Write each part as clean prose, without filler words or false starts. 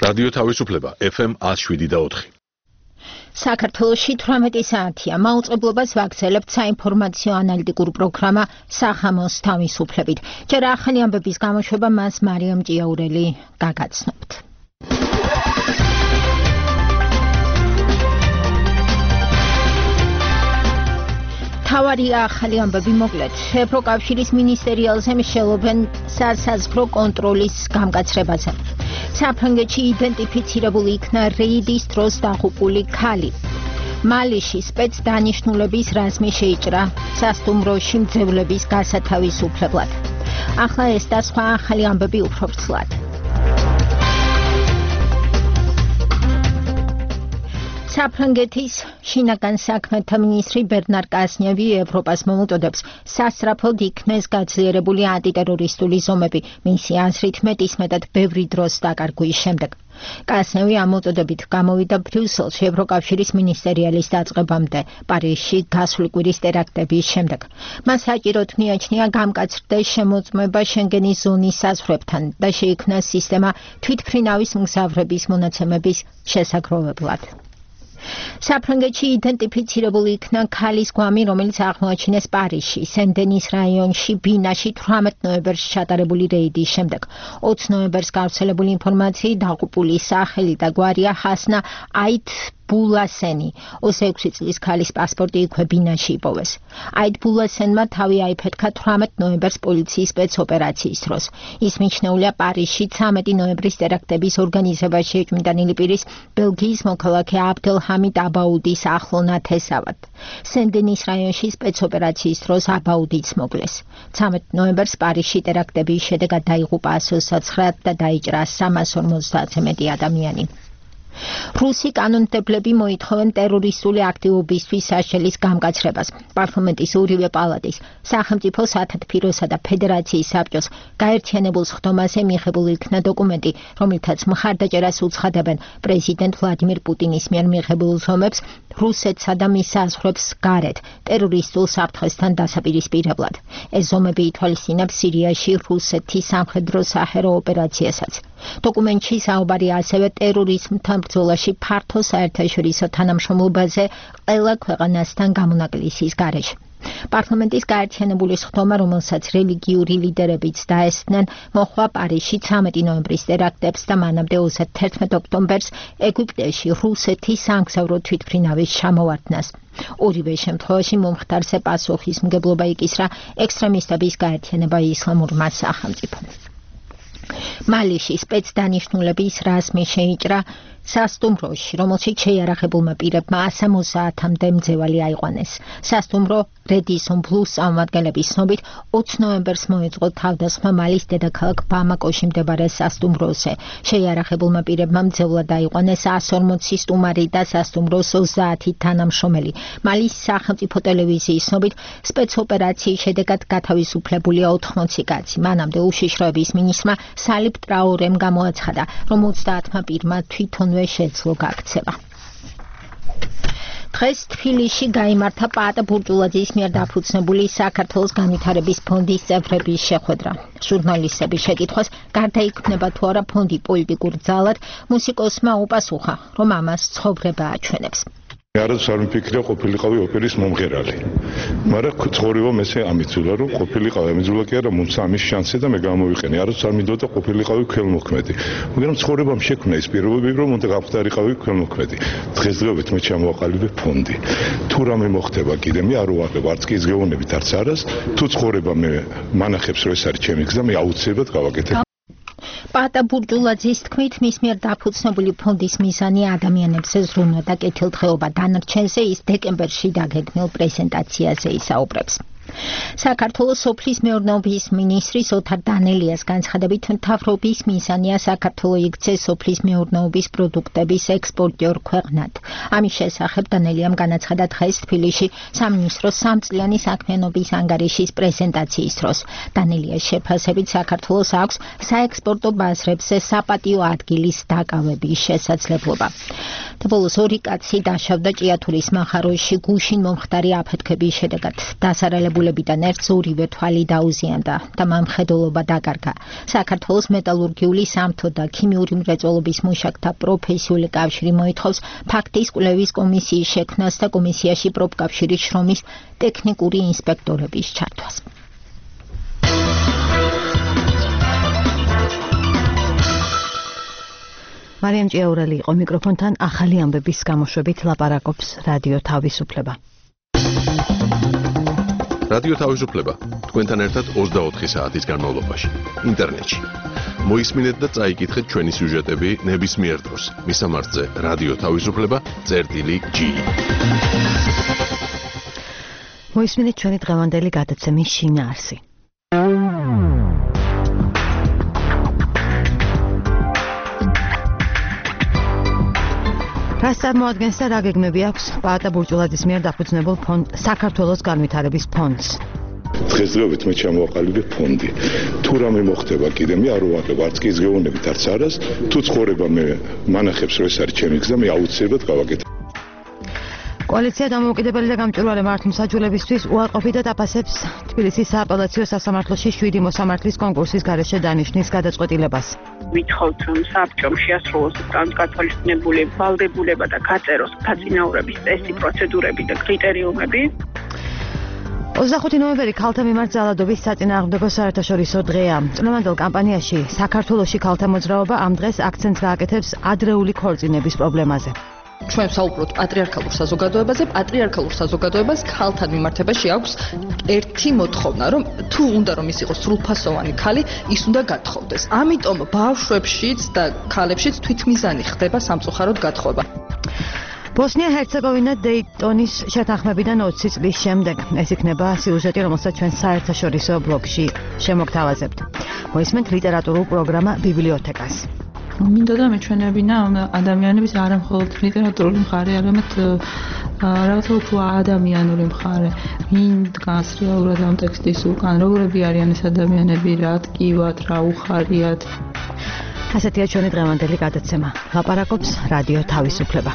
რადიო თავისუფლება FM 107.4. საქართველოში 18 საათია მაუწყებლობას ვაგრძელებთ საინფორმაციო ანალიტიკურ პროგრამა სახამოს თავისუფლებით. ჯერ ახალი ამბების გამოშვება მას მარიამ ჭიაურელი გაგაცნობთ. თავარია ახალი ამბები მოკლედ. ევროკავშირის მინისტერიალზე მსჯელობენ სასაზღვრო კონტროლის გამკაცრებაზე. საფრანგეთში იდენტიფიცირებული იქნა რეიდის დროს დაღუპული ქალი. მალიში სპეცდანიშნულების რაზმი შეიჭრა სასტუმროში მძევლების გასათავისუფლებლად. ახლა ეს და სხვა ახალი ამბები უფრო ვრცლად. საფრანგეთის შინაგან საქმეთა მინისტრი ბერნარ კასნევი ევროპას მომუწოდებს სასწრაფოდ იქნეს გაძლიერებული ანტიტერორისტული ზომები მისი აზრით მეტისმეტად ბევრი დროს დაკარგვის შემდეგ. კასნევი ამ მოწოდებით გამოვიდა ბრიუსელში ევროკავშირის მინისტერიალის დაწყებამდე პარიზში გასული კვირის ტერაქტების შემდეგ. მას საჭიროდ მიაჩნია გამკაცრდეს შემოწმება შენგენის ზონის საზღვრებთან და შეიქმნა სისტემა თვითმფრინავის მგზავრების მონაცემების შესაგროვებლად. საფრანგეთში იდენტიფიცირებული იქნა ქალის გვამი, რომელიც აღმოაჩინეს პარიზში, სენ-დენის რაიონში, ბინაში 18 ნოემბერს ჩატარებული რეიდის შემდეგ. 20 ნოემბერს გავრცელებული ინფორმაციით დაღუპული სახელი და გვარია ჰასნა აით ბულასენი. 26 წლის ქალის პასპორტი იქვე ბინაში იპოვეს. აით ბულასენმა თავი აიფეთქა 18 ნოემბერს პოლიციის სპეცოპერაციის დროს. ის მიჩნეულია პარიზში 13 ნოემბრის ტერაქტების ორგანიზებაში ეჭვმიტანილი პირის ბელგიის მოქალაქე აბდელჰამიდ აბაუდის ახლო ნათესავად. სენ-დენის რაიონში სპეცოპერაციის დროს აბაუდიც მოკლეს. 13 ნოემბერს პარიზში ტერაქტების შედეგად დაიღუპა 129 და დაიჭრა 350-ზე მეტი ადამიანი. რუსი კანონმდებლები მოითხოვენ ტერორისტული აქტივობისთვის სასჯელის გამკაცრებას. პარლამენტის ორივე პალატის, სახელმწიფო სათათბიროსა და ფედერაციის საბჭოს გაერთიანებულ სხდომაზე მიღებული იქნა დოკუმენტი, რომლითაც მხარდაჭერას უცხადებენ პრეზიდენტ ვლადიმირ პუტინის მიერ მიღებულ ზომებს რუსეთსა და მის საზღვრებს გარეთ ტერორისტულ საფრთხესთან დასაპირისპირებლად. ეს ზომები ითვალისწინებს სირიაში რუსეთის სამხედრო საჰერო ოპერაციასაც. დოკუმენტში საუბარია ასევე ტერორიზმთან ბრძოლაში ფართო საერთაშორისო თანამშრომლობაზე ყველა ქვეყანასთან გამონაკლისის გარეშე. პარლამენტის გაერთიანებული სხდომა, რომელსაც რელიგიური ლიდერებიც დაესწნენ, მოხდა პარიზში 13 ნოემბრის ტერაქტებს და მანამდე 31 ოქტომბერს ეგვიპტეში რუსეთის სამგზავრო თვითმფრინავის ჩამოვარდნას. ორივე შემთხვევაში მომხდარზე პასუხისმგებლობა იკისრა ექსტრემისტების გაერთიანება ისლამურმა სახელმწიფომ. მალიში სპეცდანიშნულების რაზმი შეიჭრა სასტუმროში, რომელშიც შეიარაღებულმა პირებმა 170-მდე მძევალი აიყვანეს. სასტუმრო რედისონ ბლუს წარმომადგენლების ცნობით 20 ნოემბერს მოეწყო თავდასხმა მალის დედაქალაქ ბამაკოში მდებარე სასტუმროზე. შეიარაღებულმა პირებმა მძევლად აიყვანეს 140 სტუმარი და სასტუმროს 30 თანამშრომელი. მალის სახელმწიფო ტელევიზიის ცნობით სპეცოპერაციის შედეგად გათავისუფლებულია 80 კაცი. მანამდე უშიშროების მინისტრმა სალიბ ტრაორემ გამოაცხადა, რომ 30 პირმა თვითონვე შეძლო გაქცევა. დღეს თბილისში გაიმართა პაატ ბურჯულაძის მიერ დაფუძნებული საქართველოს განვითარების ფონდის წევრების შეხვედრა. ჟურნალისტების შეკითხვას გარდა იქმნება თუ არა ფონდი პოლიტიკურ ძალად, მუსიკოსმა უპასუხა, რომ ამას ცხოვრება აჩვენებს. არც არ მიფიქრია ყოფილიყავი ოპერის მომღერალი. მაგრამ ცხოვრებამ ესე ამიძულა, რომ ყოფილიყავი ამიძულა კი არა, მომცა ამის შანსი და მე გამოვიყენე. არც არ მინდოდა ყოფილიყავი ქველმოქმედი. მაგრამ ცხოვრებამ შექმნა ის პირობები, რომ უნდა გავხდარიყავი ქველმოქმედი. დღესდღეობით მე ჩამოვაყალიბე ფონდი. თუ რამე მოხდება კიდე მე არ უარყებ, არც კი ის გეუბნებით, არც არას. თუ ცხოვრება მე მანახებს, რომ ეს არის ჩემი გზა, მე აუცილებლად გავაკეთებ. პაატ ბურჯულაძის თქმით, მის მიერ დაფუძნებული ფონდის მიზანი ადამიანებზე ზრუნვა და კეთილდღეობა. დანარჩენზე ის დეკემბერში დაგეგმილ პრეზენტაციაზე ისაუბრებს. საქართველოს სოფლის მეურნეობის მინისტრის ოთარ დანელიას განცხადებით, მთავრობის მიზანია საქართველო იქცეს სოფლის მეურნეობის პროდუქტების ექსპორტიორ ქვეყნად. ამის შესახებ დანელიამ განაცხადა დღეს თბილისში სამინისტროს 3 წლიანი საქმიანობის ანგარიშის პრეზენტაციის დროს. დანელიას შეფასებით საქართველოს აქვს საექსპორტო ბაზრებზე საპატიო ადგილის დაკავების შესაძლებლობა. ბოლოს 2 კაცი დაშავდა ჭიათურის მახაროში გუშინ მომხდარი აფეთქების შედეგად. დასარალებული მიმართულებიდან ერთს ორივე თვალი დაუზიანდა და მამხედველობა დაკარგა. საქართველოს მეტალურგიული, სამთო და ქიმიური მრეწველობის მუშაკთა პროფესიული კავშირი მოითხოვს ფაქტის კვლევის კომისიის შექმნას და კომისიაში პროფკავშირის შრომის ტექნიკური ინსპექტორების ჩართვას. მარიამ ჭიაურელი იყო მიკროფონთან ახალი ამბების გამოშვებით ლაპარაკობს რადიო თავისუფლება. რადიო თავისუფლება თქვენთან ერთად 24 საათის განმავლობაში ინტერნეტში. მოისმინეთ და წაიკითხეთ ჩვენი სიუჟეტები ნებისმიერ დროს. მისამართზე რადიო თავისუფლება.g. მოისმინეთ ჩვენი დღევანდელი გადაცემის შინაარსი. რას წარმოადგენს და რა გეგმები აქვს პაატა ბურჭულაძის მიერ დაფუძნებულ საქართველოს განვითარების ფონდს? დღესდღეობით მე ჩამოვაყალიბე ფონდი. თუ რამე მოხდება კიდე მე არ ვაყებ არც კი ზგეუნებით არც არას, თუ ცხოვრება მე მანახებს რომ ეს არის ჩემი გზა, მე აუცილებლად გავაკეთებ. კოალიცია დამოუკიდებელი და გამჭვირვალე მართლმსაჯულებისთვის უარყოფითად აფასებს თბილისის სააპელაციო სასამართლოში 7 მოსამართლის კონკურსის გარეშე დანიშნის გადაწყვეტილებას. ვითხოვთ რომ საბჭომ შეასრულოს განსაკუთრებული ვალდებულება და გაწეროს დაწინაურების წესი, პროცედურები და კრიტერიუმები. 25 ნოემბერი ქალთა მიმართ ძალადობის საწინააღმდეგო საერთაშორისო დღეა. წლევანდელ კამპანიაში საქართველოში ქალთა მოძრაობა ამ დღეს აქცენტს გააკეთებს ადრეული ქორწინების პრობლემაზე. ჩვენ საუბრობთ პატრიარქალურ საზოგადოებაზე, პატრიარქალურ საზოგადოებას ქალთან მიმართებაში აქვს ერთი მოთხოვნა, რომ თუ უნდა რომ ის იყოს სრულფასოვანი ქალი, ის უნდა გათხოვდეს. ამიტომ ბავშვებშიც და ქალებშიც თვითმიზანი ხდება სამწუხაროდ გათხოვება. ბოსნია-ჰერცეგოვინა დეიტონის შეთანხმებიდან 20 წლის შემდეგ. ეს იქნება სიუჟეტი, რომელსაც ჩვენ საერთაშორისო ბლოგში შემოგთავაზებთ. მოისმენთ ლიტერატურულ პროგრამა ბიბლიოთეკას. მინდა და მეჩვენებინა ადამიანების არა მხოლოდ ლიტერატურული მხარე, არამედ რაღაცა უფრო ადამიანური მხარე. ვინ დგას რეალურად ამ ტექსტის უკან, როგორები არიან ეს ადამიანები, რა ტკივათ, რა უხარიათ. ასეთია ჩვენი დღევანდელი გადაცემა. ლაპარაკობს რადიო თავისუფლება.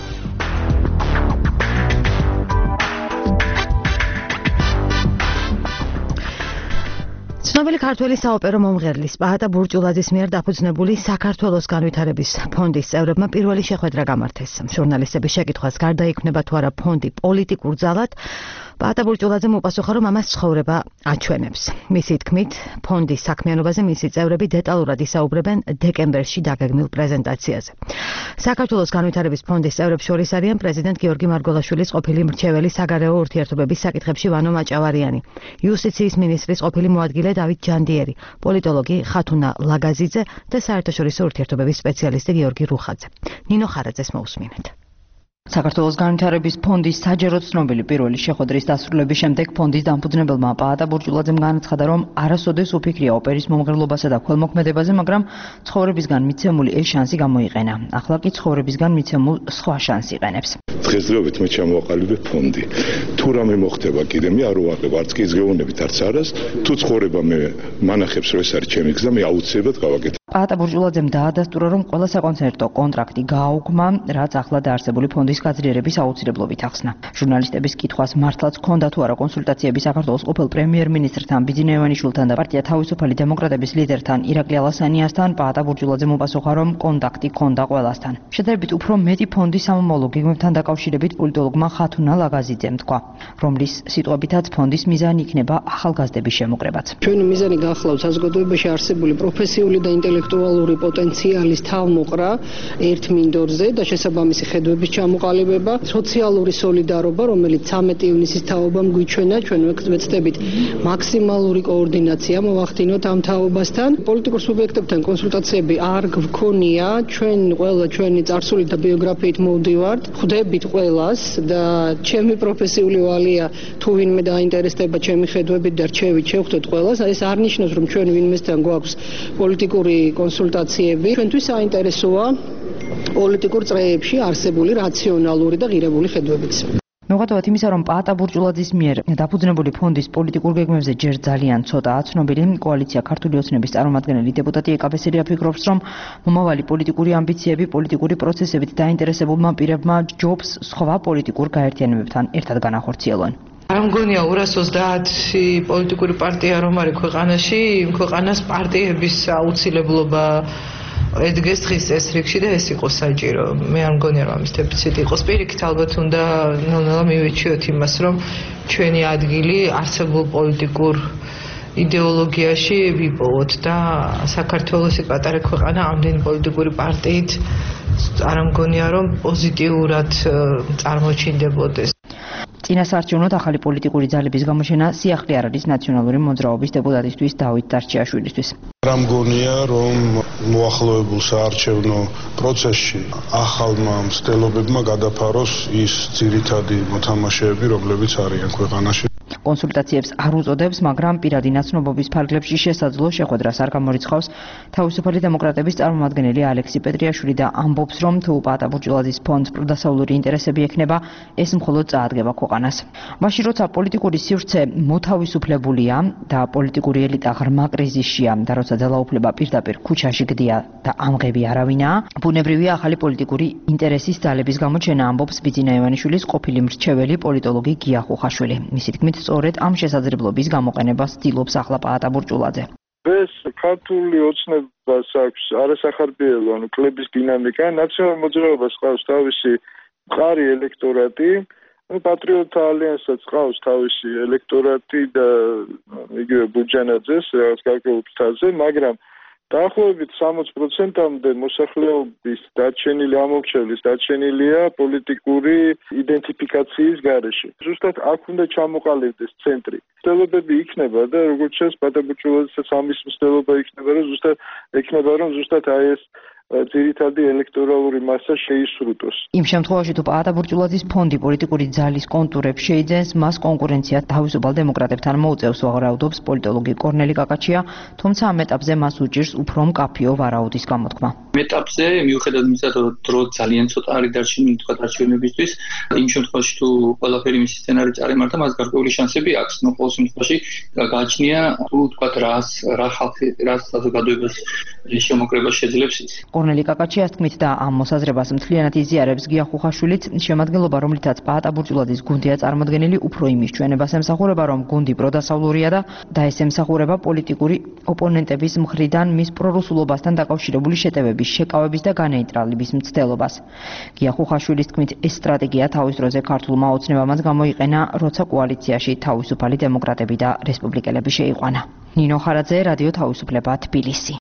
ცნობილი ქართველი საოპერო მომღერლის პაატა ბურჭულაძის მიერ დაფუძნებული საქართველოს განვითარების ფონდის წევრებმა პირველი შეხვედრა გამართეს. ჟურნალისტების შეკითხვას გარდა იქნება თუ არა ფონდი პოლიტიკურ ძალად, პაატა ბურჭულაძემ უპასუხა, რომ ამას ცხოვრება აჩვენებს. მისი თქმით, ფონდის საქმიანობაზე მისი წევრები დეტალურად ისაუბრებენ დეკემბერში დაგეგმილ პრეზენტაციაზე. საქართველოს განვითარების ფონდის წევრებს შორის არიან პრეზიდენტ გიორგი მარგველაშვილის ყოფილი მრჩეველი საგარეო ურთიერთობების საკითხებში ვანო მაჭავარიანი, იუსტიციის მინისტრის ყოფილი მოადგილე დავით ჯანდიერი, პოლიტოლოგი ხათუნა ლაგაზიძე და საერთაშორისო ურთიერთობების სპეციალისტი გიორგი რუხაძე. ნინო ხარაძეს მოусმინეთ. საქართველოს განვითარების ფონდის საჯარო ცნობილი პირველი შეხვედრის დასრულების შემდეგ ფონდის დამფუძნებელმა პაატა ბურჭულაძემ განაცხადა, რომ არასოდეს უფიქრია ოპერის მომღერლობასა და ქველმოქმედებაზე, მაგრამ ცხოვრებისგან მიცემული ეს შანსი გამოიყენა. ახლა კი ცხოვრებისგან მიცემულ სხვა შანსს იყენებს. დღესდღეობით მე ჩამოვაყალიბე ფონდი. თუ რამე მოხდება კიდე მე არ ვაყებ არც კი ზგეუნებით არც არას, თუ ცხოვრება მე მანახებს რომ ეს არის ჩემი გზა, მე აუცილებლად გავაკეთებ. პაატა ბურჭულაძემ დაადასტურა, რომ ყველა საკონცერტო კონტრაქტი გააუქმა, რაც ახლა დაარსებული ფონდის გაძლიერების აუცილებლობით ახსნა. ჟურნალისტების კითხვას მართლაც ჰქონდა თუ არა კონსულტაციები საქართველოს ყოფილ პრემიერ-მინისტრთან ბიძინა ივანიშვილთან და პარტია თავისუფალი დემოკრატების ლიდერთან ირაკლი ალასანიასთან, პაატა ბურჭულაძემ უპასუხა, რომ კონტაქტი ჰქონდა ყველასთან. შედარებით უფრო მეტი ფონდის სამომავლო გეგმებთან დაკავშირებით პოლიტოლოგმა ხათუნა ლაგაზიძემ თქვა, რომლის სიტყვებითაც ფონდის მიზანი იქნება ახალგაზრდების შემოკრებაც. ჩვენი მიზანი გახლავთ საზოგადოებაში არსებული პროფესიული და ინტელექტუალური პოტენციალის თავმოყრა ერთ მინდორზე და შესაბამისი ხედვების ჩამოყალიბება, სოციალური სოლიდარობა, რომელიც 13 ივნისის თაობამ გვიჩვენა, ჩვენ ვეცდებით მაქსიმალური koordinatsia მოვახდინოთ ამ თაობასთან. პოლიტიკურ სუბიექტებთან კონსულტაციები არ გვქონია, ჩვენ ყველა ჩვენი წარსულით და ბიოგრაფიით მოვდივართ, ხვდებით ყველას და ჩემი პროფესიული ვალია თუ ვინმე დაინტერესდება ჩემი ხედვებით და რჩევით შევხვდეთ ყველას. ეს არ ნიშნავს, რომ ჩვენ ვინმესთან გვაქვს პოლიტიკური კონსულტაციები. ჩვენთვის საინტერესოა პოლიტიკურ წრეებში არსებული რაციონალური და ღირებული ხედვებიც. მოგადავთ იმისა, რომ პაატა ბურჭულაძის მიერ დაფუძნებული ფონდის პოლიტიკურ გეგმებზე ჯერ ძალიან ცოტაა ცნობილი. კოალიცია ქართული ოცნების წარმომადგენელი დეპუტატი ეკაბესელია ფიქრობს, რომ მომავალი პოლიტიკური ამბიციები, პოლიტიკური პროცესებით დაინტერესებულმა პირებმა ჯობს სხვა პოლიტიკურ გაერთიანებებთან ერთად განახორციელონ. არ მგონია 230 პოლიტიკური პარტია რომ არის ქვეყანაში, იმ ქვეყანას პარტიების აუცილებლობა ედგეს დღის წესრიგში და ეს იყოს საჭირო. მე არ მგონია რომ ამის დეფიციტი იყოს. პირიქით ალბათ უნდა ნელ-ნელა მივეჩიოთ იმას, რომ ჩვენი ადგილი არსებულ პოლიტიკურ იდეოლოგიაში ვიპოვოთ და საქართველოსი პატარა ქვეყანა ამდენი პოლიტიკური პარტიით არ მგონია რომ პოზიტიურად წარმოჩინდებოდეს. წინასაარჩევნოდ ახალი პოლიტიკური ძალების გამოჩენა სიახლე არ არის ნაციონალური მოძრაობის დეპუტატისთვის დავით დარჩიაშვილისთვის. არ მგონია რომ მოახლოებულ საარჩევნო პროცესში ახალმა მცდელობებმა გადაფაროს ის ძირითადი მოთამაშეები, რომლებიც არიან ქვეყანაში. კონსულტაციებს არ უწოდებს, მაგრამ პირადი ნაცნობობის ფარგლებში შესაძლო შეხვედრას არ გამორიცხავს თავისუფალი დემოკრატების წარმომადგენელი ალექსი პეტრიაშვილი და ამბობს, რომ თუ პაატა ბურჯულაძის ფონდს პროდასავლური ინტერესები ექნება, ეს მხოლოდ წაადგება ქვეყანას. მაშინ როცა პოლიტიკური სივრცე მოთავისუფლებულია და პოლიტიკური ელიტა ღრმა კრიზისშია და როცა ძალაუფლება პირდაპირ ქუჩაში გდია და ამღები არავინაა, ბუნებრივია ახალი პოლიტიკური ინტერესის ძალების გამოჩენა, ამბობს ბიძინა ივანიშვილის ყოფილი მრჩეველი პოლიტოლოგი გია ხუხაშვილი. მისი თქმით, სწორედ ამ შესაძლებლობის გამოყენებას ცდილობს ახლა პაატა ბურჯულაძე. ეს ქართული ოცნებას აქვს არასახარბიელო, კლების დინამიკა, ნაციონალურ მოძრაობას ყავს თავისი მყარი ელექტორატი, პატრიოტთა ალიანსსაც ყავს თავისი ელექტორატი და იგივე ბურჯანაძეს რაღაც გარკვეულ ფრთაზე, მაგრამ დაახლოებით 60%-მდე მოსახლეობის დარჩენილი ამორჩევლის დარჩენილია პოლიტიკური იდენტიფიკაციის გარეშე. ზუსტად აქ უნდა ჩამოყალიბდეს ცენტრი. მცდელობები იქნება და როგორც ჩანს პაატა ბურჯულაძესაც ამის მცდელობა იქნება, რომ ზუსტად აი ეს ძირითადი ელექტორალური მასა შეისრუტოს. იმ შემთხვევაში თუ პაატა ბურჯულაძის ფონდი პოლიტიკური ძალის კონტურებს შეიძენს, მას კონკურენცია თავისუფალ დემოკრატებთან მოუწევს, ვაღრაუდობს პოლიტოლოგი კორნელი კაკაჩია, თუმცა ამ ეტაპზე მას უჭირს უფრო მკაფიო ვარაუდის გამოთქმა. ეტაპზე მიუხედავად იმისა, რომ დრო ძალიან ცოტა არის დარჩენილი თქვა არჩევნებისთვის, იმ შემთხვევაში თუ ყველაფერი მისი სცენარი წარიმართა, მას გარკვეული შანსები აქვს. ნუ ყოველ შემთხვევაში გააჩნია თუ თქვა რა ხალხი რა საზოგადოებას შემოკრება შეძლებს ის. კორნელი კაკაჩიას თქმით და ამ მოსაზრებას მთლიანად იზიარებს გია ხუხაშვილიც, შემადგენლობა, რომლითაც პაატა ბურჯულაძის გუნდია წარმოდგენილი, უფრო იმის ჩვენებას ემსახურება, რომ გუნდი პროდასავლურია და ეს ემსახურება პოლიტიკური ოპონენტების მხრიდან მის პრორუსულობასთან დაკავშირებული შეტევების, შეკავების და განეიტრალების მცდელობას. გია ხუხაშვილის თქმით, ეს სტრატეგია თავის დროზე ქართულმა ოცნებამაც გამოიყენა, როცა კოალიციაში თავისუფალი დემოკრატები და რესპუბლიკელები შეიყვანა. ნინო ხარაძე, რადიო თავისუფლება, თბილისი.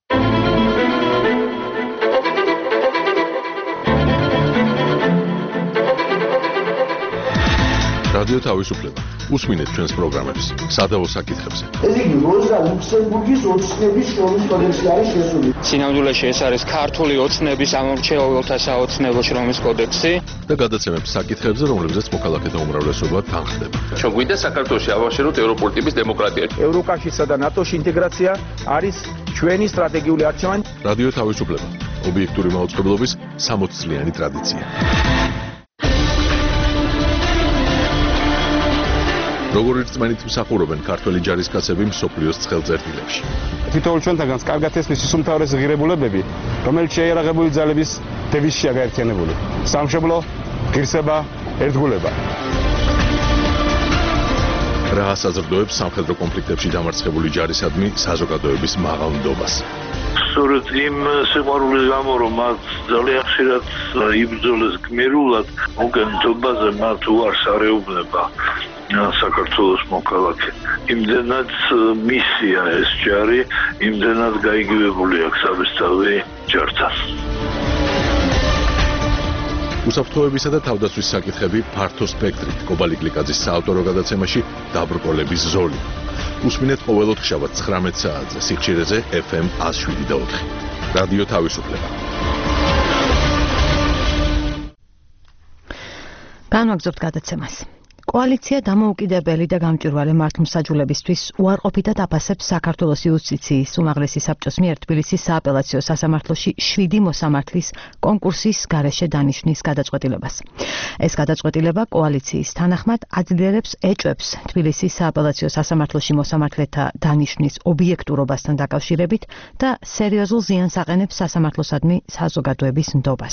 რადიო თავისუფლება. უსმინეთ ჩვენს პროგრამებს სადავო საკითხებზე. ეს იგი როზა ლუქსემბურგის ოცნების შრომის კოდექსი არის შესული. სინამდვილეში ეს არის ქართული ოცნების ამორჩეულთა საოცნებო შრომის კოდექსი და გადაცემებს საკითხებზე, რომლებზეც მოქალაქეთა უმრავლესობა თანხდება. ჩვენ გვინდა საქართველოში ავაშეროთ ევროპული ტიპის დემოკრატია. ევროკავშირსა და ნატოში ინტეგრაცია არის ჩვენი სტრატეგიული არჩევანი. რადიო თავისუფლება. ობიექტური მაუწყებლობის 60 წლიანი ტრადიცია. როგორ რწმენით მსახურობენ ქართველი ჯარისკაცები მსოფლიოს ცხელწერტილებში. თითოეულ ჩვენთაგანს კარგად ესმის ის უმთავრესი ღირებულებები, რომელიც შეიარაღებული ძალების დევიზშია გაერთიანებული. სამშობლო, ღირსება, ერთგულება. რა საზრდოებს სამხედრო კონფლიქტებში დამარცხებული ჯარისადმი საზოგადოების მაღალ ნდობას. სწორედ იმ სიყვარულის გამო, რომ მათ ძალიან ხშირად იბრძოლეს გმირულად, უკანტობაზე მათ უარს არეუბნება საქართველოს მოქალაქე. იმდენად მისია ეს ჯარი, იმდენად გაიგივებული აქვს საბესთავი ჯართან. უსაფრთხოებისა და თავდაცვის საკითხები ფართო სპექტრით. კობალი გლიკაძის საავტორო გადაცემაში დაბრკოლების ზოლი. უსმინეთ ყოველ ოთხშაბათს 19 საათზე სიხშირეზე FM 107.4. რადიო თავისუფლება. განვაგრძობთ გადაცემას. კოალიცია დამოუკიდებელი და გამჭვირვალე მართლმსაჯულებისთვის უარყოფითად აფასებს საქართველოს იუსტიციის უმაღლესი საბჭოს მიერ თბილისის სააპელაციო სასამართლოში 7 მოსამართლის კონკურსის გარეშე დანიშვნის გადაწყვეტილებას. ეს გადაწყვეტილება კოალიციის თანახმად აძლიერებს ეჭვებს თბილისის სააპელაციო სასამართლოში მოსამართლეთა დანიშვნის ობიექტურობასთან დაკავშირებით და სერიოზულ ზიანს აყენებს სასამართლოსადმი საზოგადოების ნდობას.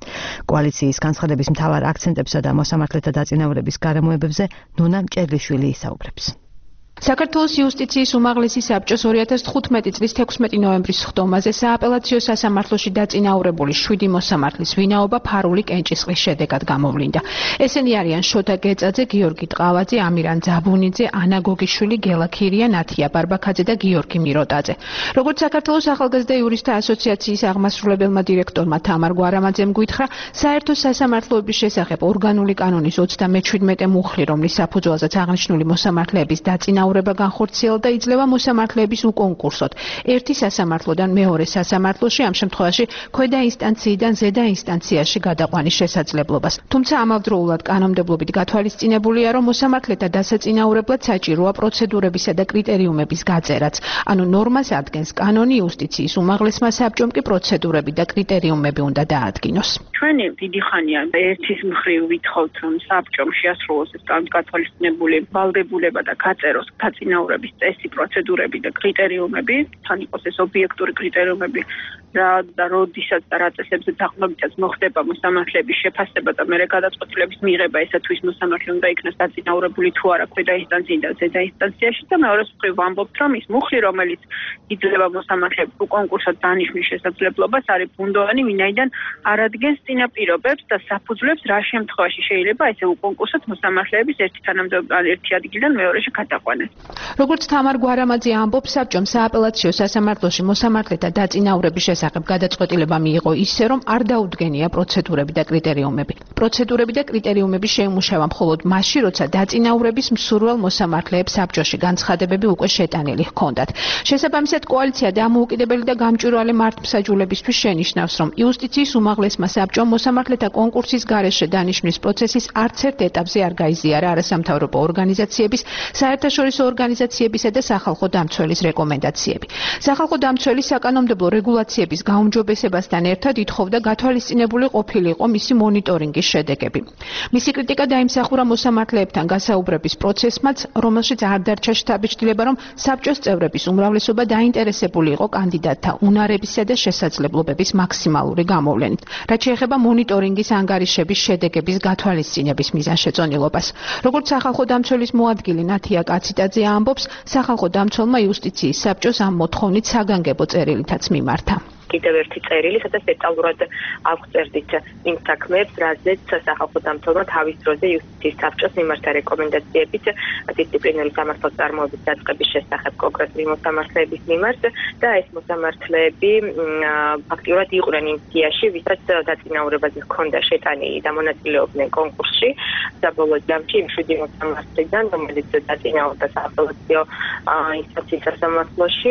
კოალიციის განცხადების მთავარ აქცენტებსა და მოსამართლეთა დაწინაურების გარემოებებზე ნონა მჭედლიშვილი ისაუბრებს. საქართველოს იუსტიციის უმაღლესი საბჭოს 2015 წლის 16 ნოემბრის ხდომაზე სააპელაციო სასამართლოში დაწინაურებული 7 მოსამართლის ვინაობა ფარული კენჭისყრის შედეგად გამოვლინდა. ესენი არიან შოთა გეწაძე, გიორგი ტყავაძე, ამირან ძაბუნიძე, ანა გოგიშვილი, გელა ქირია, ნათია ბარბაქაძე და გიორგი მიროტაძე. როგორც საქართველოს ახალგაზრდა იურისტთა ასოციაციის აღმასრულებელმა დირექტორმა თამარ გვარამაძემ გვითხრა, საერთო სასამართლოების შესახებ ორგანული კანონის 37 მუხლი, რომლის საფუძველზეც აღნიშნული მოსამართლეების დაწინაურება განხორციელდა იძლევა მოსამართლეების უკონკურსოდ ერთი სასამართლოდან მეორე სასამართლოში, ამ შემთხვევაში ქვედა ინსტანციიდან ზედა ინსტანციაში გადაყვანის შესაძლებლობას. თუმცა ამავდროულად კანონმდებლობით გათვალისწინებულია, რომ მოსამართლეთა დასაწინაურებლად საჭიროა პროცედურებისა და კრიტერიუმების გაწერაც. ანუ ნორმას ადგენს კანონი, იუსტიციის უმაღლესმა საბჭომ კი პროცედურები და კრიტერიუმები უნდა დაადგინოს. ჩვენი დიდი ხანია ერთის მხრივ ვითხოვთ, რომ საბჭომ შეასრულოს ეს გათვალისწინებული ვალდებულება და გაწეროს დაწინაურების წესი, პროცედურები და კრიტერიუმები, თან იყოს ეს ობიექტური კრიტერიუმები, რა და როდისაც და რა წესებზე დაყრდნობითაც მოხდება მოსამართლეების შეფასება და მერე გადაწყვეტილების მიღება, ესა თუ ის მოსამართლე უნდა იქნას დაწინაურებული თუ არა ქვედა ინსტანციიდან ზედა ინსტანციაში და მეორეს მხრივ ვამბობთ, რომ ის მუხლი, რომელიც იძლევა მოსამართლეებს უკონკურსოდ დანიშვნის შესაძლებლობას, არის ბუნდოვანი, ვინაიდან არ ადგენს წინაპირობებს და საფუძვლებს, რა შემთხვევაში შეიძლება ესე უკონკურსოდ მოსამართლეების ერთი თანამდებობიდან ერთი ადგილიდან მეორეში გადაყვანეს. როგორც თამარ გვარამაძე ამბობს, საბჭომ სააპელაციო სასამართლოში მოსამართლეთა დაწინაურების შესახებ გადაწყვეტილება მიიღო ისე, რომ არ დაუდგენია პროცედურები და კრიტერიუმები. პროცედურები და კრიტერიუმები შეიმუშავა მხოლოდ მაშინ, როცა დაწინაურების მსურველ მოსამართლეებს საბჭოში განცხადებები უკვე შეტანილი ჰქონდათ. შესაბამისად, კოალიცია დამოუკიდებელი და გამჭვირვალე მართლმსაჯულებისთვის შენიშნავს, რომ იუსტიციის უმაღლესმა საბჭომ მოსამართლეთა კონკურსის გარეშე დანიშვნის პროცესის არც ერთ ეტაპზე არ გაიზიარა არასამთავრობო ორგანიზაციების, საერთაშორისო ორგანიზაციებისა და სახალხო დამცველის რეკომენდაციები. სახალხო დამცველი საკანონმდებლო რეგულაციების გაუმჯობესებასთან ერთად ითხოვდა გათვალისწინებული ყოფილიყო მისი მონიტორინგის შედეგები. მისი კრიტიკა დაიმსახურა მოსამართლეებთან გასაუბრების პროცესმაც, რომელშიც არ დარჩა შთაბეჭდილება, რომ საბჭოს წევრების უმრავლესობა დაინტერესებული იყო კანდიდატთა უნარებისა და შესაძლებლობების მაქსიმალური გამოვლენით, რაც შეეხება მონიტორინგის ანგარიშების შედეგების გათვალისწინების მიზანშეწონილობას. როგორც სახალხო დამცველის მოადგილე ნათია კაციტაძე ამბობს, სახალხო დამცველმა იუსტიციის საბჭოს ამ მოთხოვნით საგანგებო წერილითაც მიმართა. კიდევ ერთი წერილი, სადაც დეტალურად აღწერდით იმ საქმეებს, რაზეც სახალხო დამცველმა თავის დროზე იუსტიციის საბჭოს მიმართა რეკომენდაციებით დისციპლინური სამართლის წარმოების დაწყების შესახებ კონკრეტული მოსამართლეების მიმართ და ეს მოსამართლეები აქტიურად იყვნენ იმ სიაში, ვისაც დაწინაურებაზე ჰქონდა შეტანილი და მონაწილეობდნენ კონკურსში. საბოლოო ჯამში იმ 7 მოსამართლიდან, რომელიც დაწინაურდა სააპელაციო ინსტანციის სასამართლოში,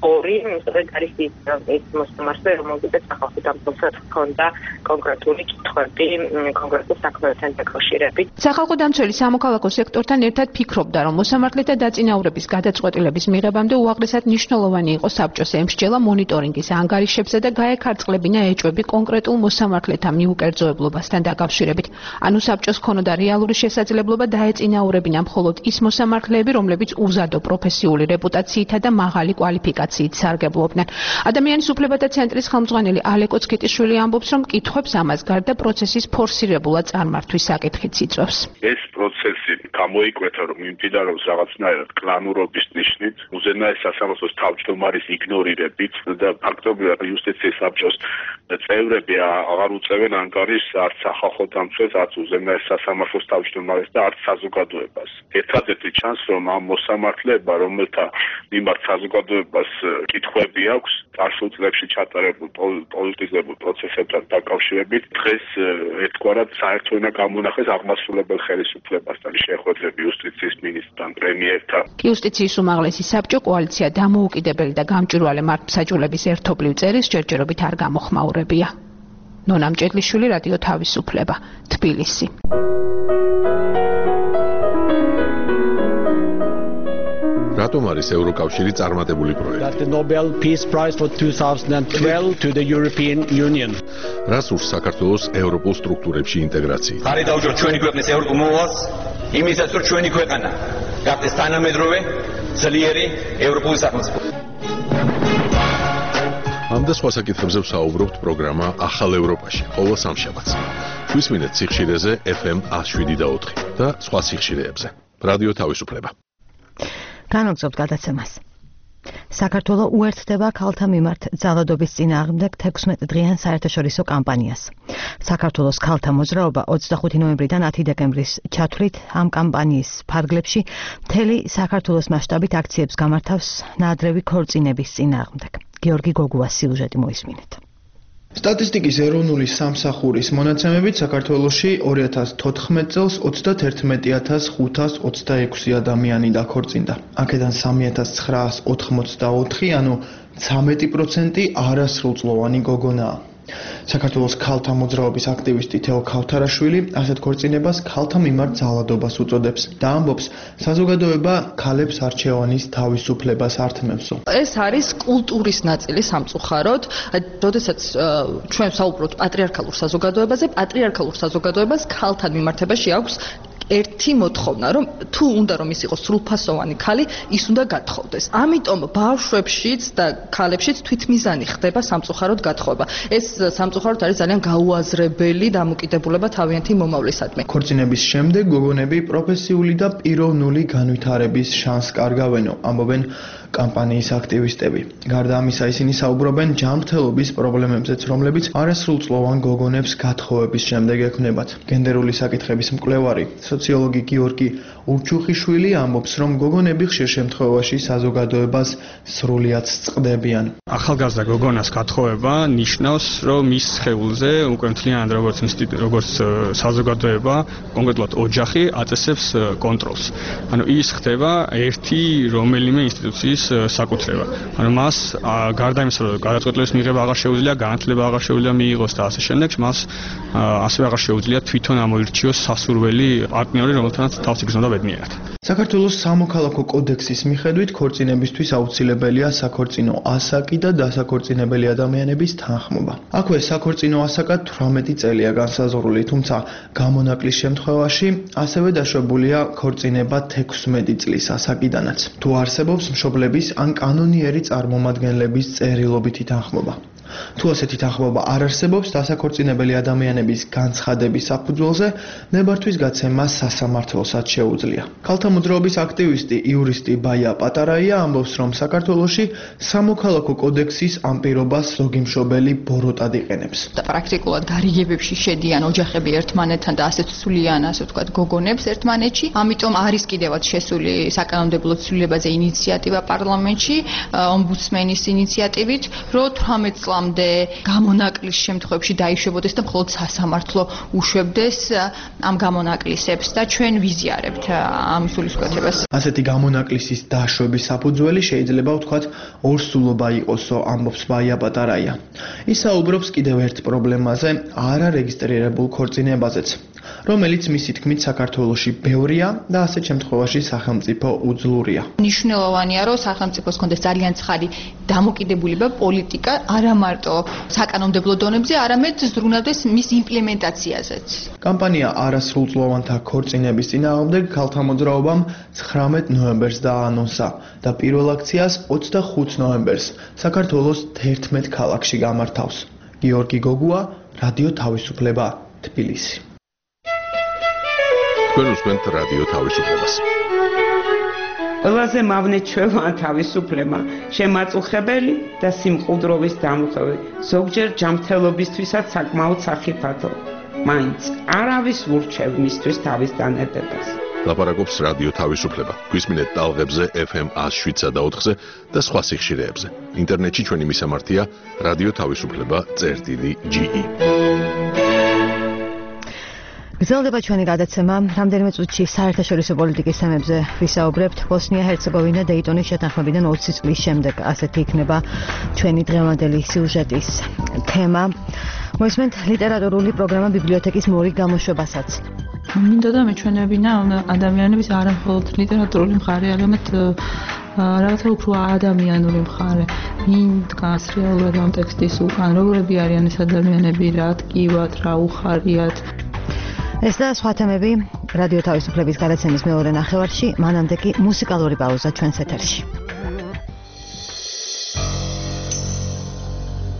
2 არის ის მოსამართლე, რომელზეც სახალხო დამცველსაც ჰქონდა კონკრეტული კითხვები კონკრეტულ საქმეებთან დაკავშირებით. სახალხო დამცველი სამოქალაქო სექტორთან ერთად ფიქრობდა, რომ მოსამართლეთა დაწინაურების გადაწყვეტილების მიღებამდე უაღრესად მნიშვნელოვანი იყო საბჭოს ემსჯელა მონიტორინგის ანგარიშებზე და გაეკარწყლებინა ეჭვები კონკრეტულ მოსამართლეთა მიუკერძოებლობასთან დაკავშირებით. ანუ საბჭოს ჰქონოდა რეალური შესაძლებლობა დაეწინაურებინა მხოლოდ ის მოსამართლეები, რომლებიც უზადო პროფესიული რეპუტაციითა და მაღალი კვალიფიკაციით სარგებლობდნენ. ადამიანის უფლებათა ცენტრის ხელმძღვანელი ალეკო ცკიტიშვილი ამბობს, რომ კითხვებს ამას გარდა პროცესის ფორსირებულად წარმართვის საკითხიც იწვევს. ეს პროცესი გამოიკვეთა, რომ მიმდინარეობს რაღაცნაირად კლანურობის ნიშნით, უზენაეს სასამართლოს თავმჯდომარის იგნორირებით და ფაქტობრივად იუსტიციის საბჭოს წევრები აღარ უწევენ ანგარიშს არც სახალხო დამცველს, არც უზენაეს სასამართლოს თავმჯდომარეს და არც საზოგადოებას. ერთადერთი ჩანს, რომ ამ მოსამართლეებმა, რომელთა მიმართ საზოგადოებას კითხვები აქვს, წარსულ წლებში ჩატარებულ პოლიტიზებულ პროცესებთან დაკავშირებით, დღეს ერთგვარად საერთო უნდა გამონახეს აღმასრულებელ ხელისუფლებასთან შეხვედრები იუსტიციის მინისტრთან, პრემიერთან. იუსტიციის უმაღლესი საბჭო კოალიცია დამოუკიდებელი და გამჭვირვალე მართლმსაჯულების ერთობლივ წერილს ჯერჯერობით არ გამოხმაურებია. ნონა მჭედლიშვილი, რადიო თავისუფლება, თბილისი. რატომ არის ევროკავშირი წარმატებული პროექტი? That the Nobel Peace Prize for 2012 to the European Union. რას ურს საქართველოს ევროპულ სტრუქტურებში ინტეგრაცია? ხარი დაუჭიროთ ჩვენი ქვეყნის ევროპულ მოვალს, იმისაც რომ ჩვენი ქვეყანა გახდეს თანამედროვე, ძლიერი ევროპული სახელმწიფო. ამ და სხვა საკითხებზე ვსაუბრობთ პროგრამა ახალ ევროპაში, ყოველ სამშაბათს. 7 მინუტ სიხშირეზე FM 107.4 და სხვა სიხშირეებზე. რადიო თავისუფლება. განაგზავნოთ გადაცემას. საქართველოს უერთდება ქალთა მიმართ ძალადობის წინააღმდეგ 16 დღიან საერთაშორისო კამპანიას. საქართველოს ქალთა მოძრაობა 25 ნოემბრიდან 10 დეკემბრის ჩათვლით ამ კამპანიის ფარგლებში მთელი საქართველოს მასშტაბით აქციებს გამართავს ნაადრევი ქორწინების წინააღმდეგ. გიორგი გოგუას სიუჟეტი მოისმინეთ. სტატისტიკის ეროვნული სამსახურის მონაცემებით საქართველოში 2014 წელს 31526 ადამიანი დაქორწინდა. აქედან 3984, ანუ 13% არასრულწლოვანი გოგონაა. საქართველოს ქალთა მოძრაობის აქტივისტი თეო ქავთარაშვილი ასეთ ქორწინებას ქალთა მიმართ ძალადობას უწოდებს და ამბობს, საზოგადოება ქალებს არჩევანის თავისუფლებას ართმევსო. ეს არის კულტურის ნაწილი სამწუხაროდ, როდესაც ჩვენ ვსაუბრობთ პატრიარქალურ საზოგადოებას ქალთან მიმართებაში აქვს ერთი მოთხოვნა, რომ თუ უნდა რომ ის იყოს სრულფასოვანი ქალი, ის უნდა გათხოვდეს. ამიტომ ბავშვებშიც და ქალებშიც თვითმიზანი ხდება სამწუხაროდ გათხოვება. ეს სამწუხაროდ არის ძალიან გაუაზრებელი დამოკიდებულება თავიანთი მომავლისადმი. ქორწინების შემდეგ გოგონები პროფესიული და პიროვნული განვითარების შანსს კარგავენო, ამბობენ კამპანიის აქტივისტები. გარდა ამისა, ისინი საუბრობენ ჯანმრთელობის პრობლემებზეც, რომლებიც არასრულწლოვან გოგონებს გათხოვების შემდეგ ექმნებათ. გენდერული საკითხების მკვლევარი სოციოლოგი გიორგი ურჩუხიშვილი ამბობს, რომ გოგონები ხშირ შემთხვევაში საზოგადოებას სრულიად წყდებიან. ახალგაზრდა გოგონას გათხოვება ნიშნავს, რომ მის სხეულზე უკვე მთლიანად როგორც საზოგადოება, კონკრეტულად ოჯახი აწესებს კონტროლს. ანუ ის ხდება ერთი რომელიმე ინსტიტუციის საკუთრება. ანუ მას გარდა იმისა, რომ გადაწყვეტილების მიღება აღარ შეუძლია, განათლება აღარ შეუძლია მიიღოს და ასე შემდეგ, მას ასევე აღარ შეუძლია თვითონ ამოირჩიოს სასურველი პარტნიორი, რომელთანაც თავს იგრძნობა ბედნიერად. საქართველოს სამოქალაქო კოდექსის მიხედვით ქორწინებისთვის აუცილებელია საქორწინო ასაკი და დასაქორწინებელი ადამიანების თანხმობა. აქვე საქორწინო ასაკა 18 წელია განსაზღვრული, თუმცა გამონაკლის შემთხვევაში ასევე დაშვებულია ქორწინება 16 წლის ასაკიდანაც. თუ არსებობს მშობლების ან კანონიერი წარმომადგენლების წერილობითი თანხმობა. თუ ასეთი თანხმობა არ არსებობს, დასაქორწინებელი ადამიანების განცხადების საფუძველზე ნებართვის გაცემა სასამართლოსაც შეუძლია. ქალთა მოძრაობის აქტივისტი იურისტი ბაია პატარაია ამბობს, რომ საქართველოში სამოქალაქო კოდექსის ამ პირობას ზოგი მშობელი ბოროტად იყენებს. პრაქტიკულად გარიგებებში შედიან ოჯახები ერთმანეთთან და ასეთ სულიან, ასე ვთქვათ, გოგონებს ერთმანეთში. ამიტომ არის კიდევაც შესული საკანონმდებლო ცვლილებაზე ინიციატივა პარლამენტში, ომბუდსმენის ინიციატივით, რომ 18 წლამდე გამონაკლის შემთხვევებში დაიშვებოდეს და მხოლოდ სასამართლო უშვებდეს ამ გამონაკლისებს და ჩვენ ვიზიარებთ ამ სულისკვეთებას. ასეთი გამონაკლისის დაშვების საფუძველი შეიძლება ვთქვათ ორსულობა იყოსო, ამბობს ბაია პატარაია. ის საუბრობს კიდევ ერთ პრობლემაზე, არარეგისტრირებულ ქორწინებაზეც, რომელიც მისი თქმით საქართველოში ბევრია და ასეთ შემთხვევაში სახელმწიფო უძლურია. მნიშვნელოვანია, რომ სახელმწიფოს კონდეს ძალიან ცხადი დამოკიდებულება პოლიტიკა არა მარტო საკანონმდებლო დონეზე, არამედ ზრუნავდეს მის იმპლემენტაციაზეც. კამპანია არასრულწლოვანთა ქორწინების წინააღმდეგ ქალთა მოძრაობამ 19 ნოემბერს დააანონსა და პირველ აქციას 25 ნოემბერს საქართველოს 11 ქალაქში გამართავს. გიორგი გოგუა, რადიო თავისუფლება, თბილისი. თქვენ უსმენთ რადიო თავისუფლებას. ყველაზე მავნე ჩვევა თავისუფლება, შემაწუხებელი და სიმყუდროვის დამღები, ზოგჯერ ჯანმრთელობისთვისაც საკმაოდ სახიფათო. მაინც არავის ურჩევ მისთვის თავის დანებებას. ლაპარაკობს რადიო თავისუფლება. გვისმინეთ ტალღებზე FM 107.4-ზე და სხვა სიხშირეებზე. ინტერნეტში ჩვენი მისამართია რადიო თავისუფლება.ge. გრძელდება ჩვენი გადაცემა. რამდენიმე წუთში საერთაშორისო პოლიტიკის თემებზე ვისაუბრებთ. ბოსნია-ჰერცეგოვინა დეიტონის შეთანხმებიდან 20 წლის შემდეგ, ასეთი იქნება ჩვენი დღევანდელი სიუჟეტის თემა. მოისმენთ ლიტერატურული პროგრამა ბიბლიოთეკის მორიგ გამოშვებასაც. მინდოდა მეჩვენებინა ადამიანების არა მხოლოდ ლიტერატურული მხარე, არამედ რაღაცა უფრო ადამიანური მხარე. ვინ დგას რეალურად ამ ტექსტის უკან, როგორები არიან ეს ადამიანები, რა ტკივათ, რა უხარიათ. ეს და სხვა თემები რადიო თავისუფლების გადაცემის მეორე ნახევარში, მანამდე კი მუსიკალური პაუზა ჩვენს ეთერში.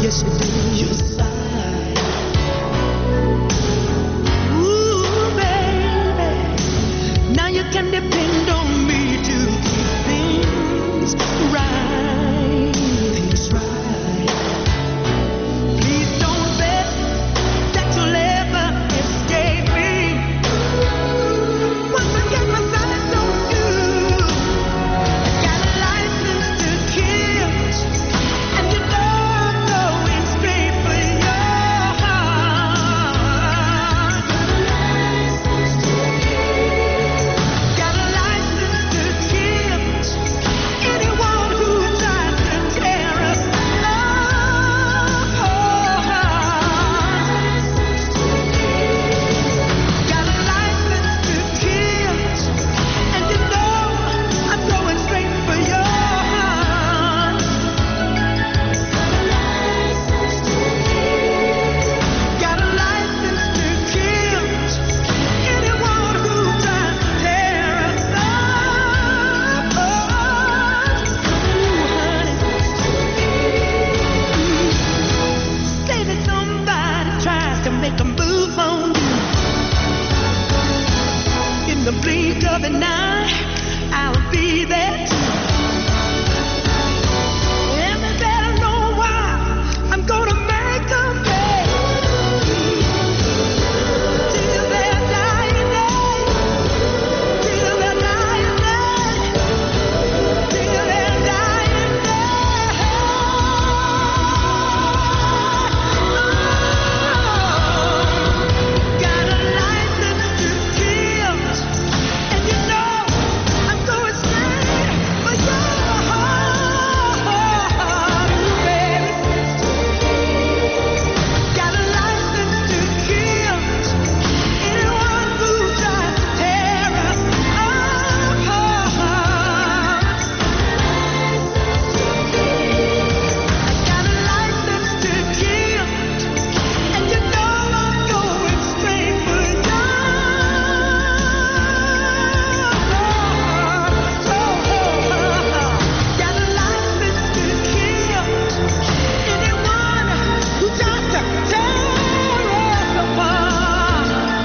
Yes, you do. Your side. Ooh, baby. Now you can depend on me to keep things right. Things right. Please don't bet that you'll ever escape me. Once I get my sights on you, got a license to kill, and you know I'm going straight for your heart. Got a license to kill anyone who tries to tear us apart. Got a license to kill, and you know I'm going straight for your heart. Got a license to kill anyone who tries to tear us apart. Say that somebody tries to make a move on you. In the blink of an eye, I'll be there too. And they better know why I'm gonna make them pay. Till their dying day. Till their dying day. Till their dying Got a license to kill, and you know I'm going straight for your heart, baby. Got a license to kill anyone who tries to tear us apart. Got a license to kill, and you know I'm going straight for your heart. Got a license to kill anyone who tries to tear us apart.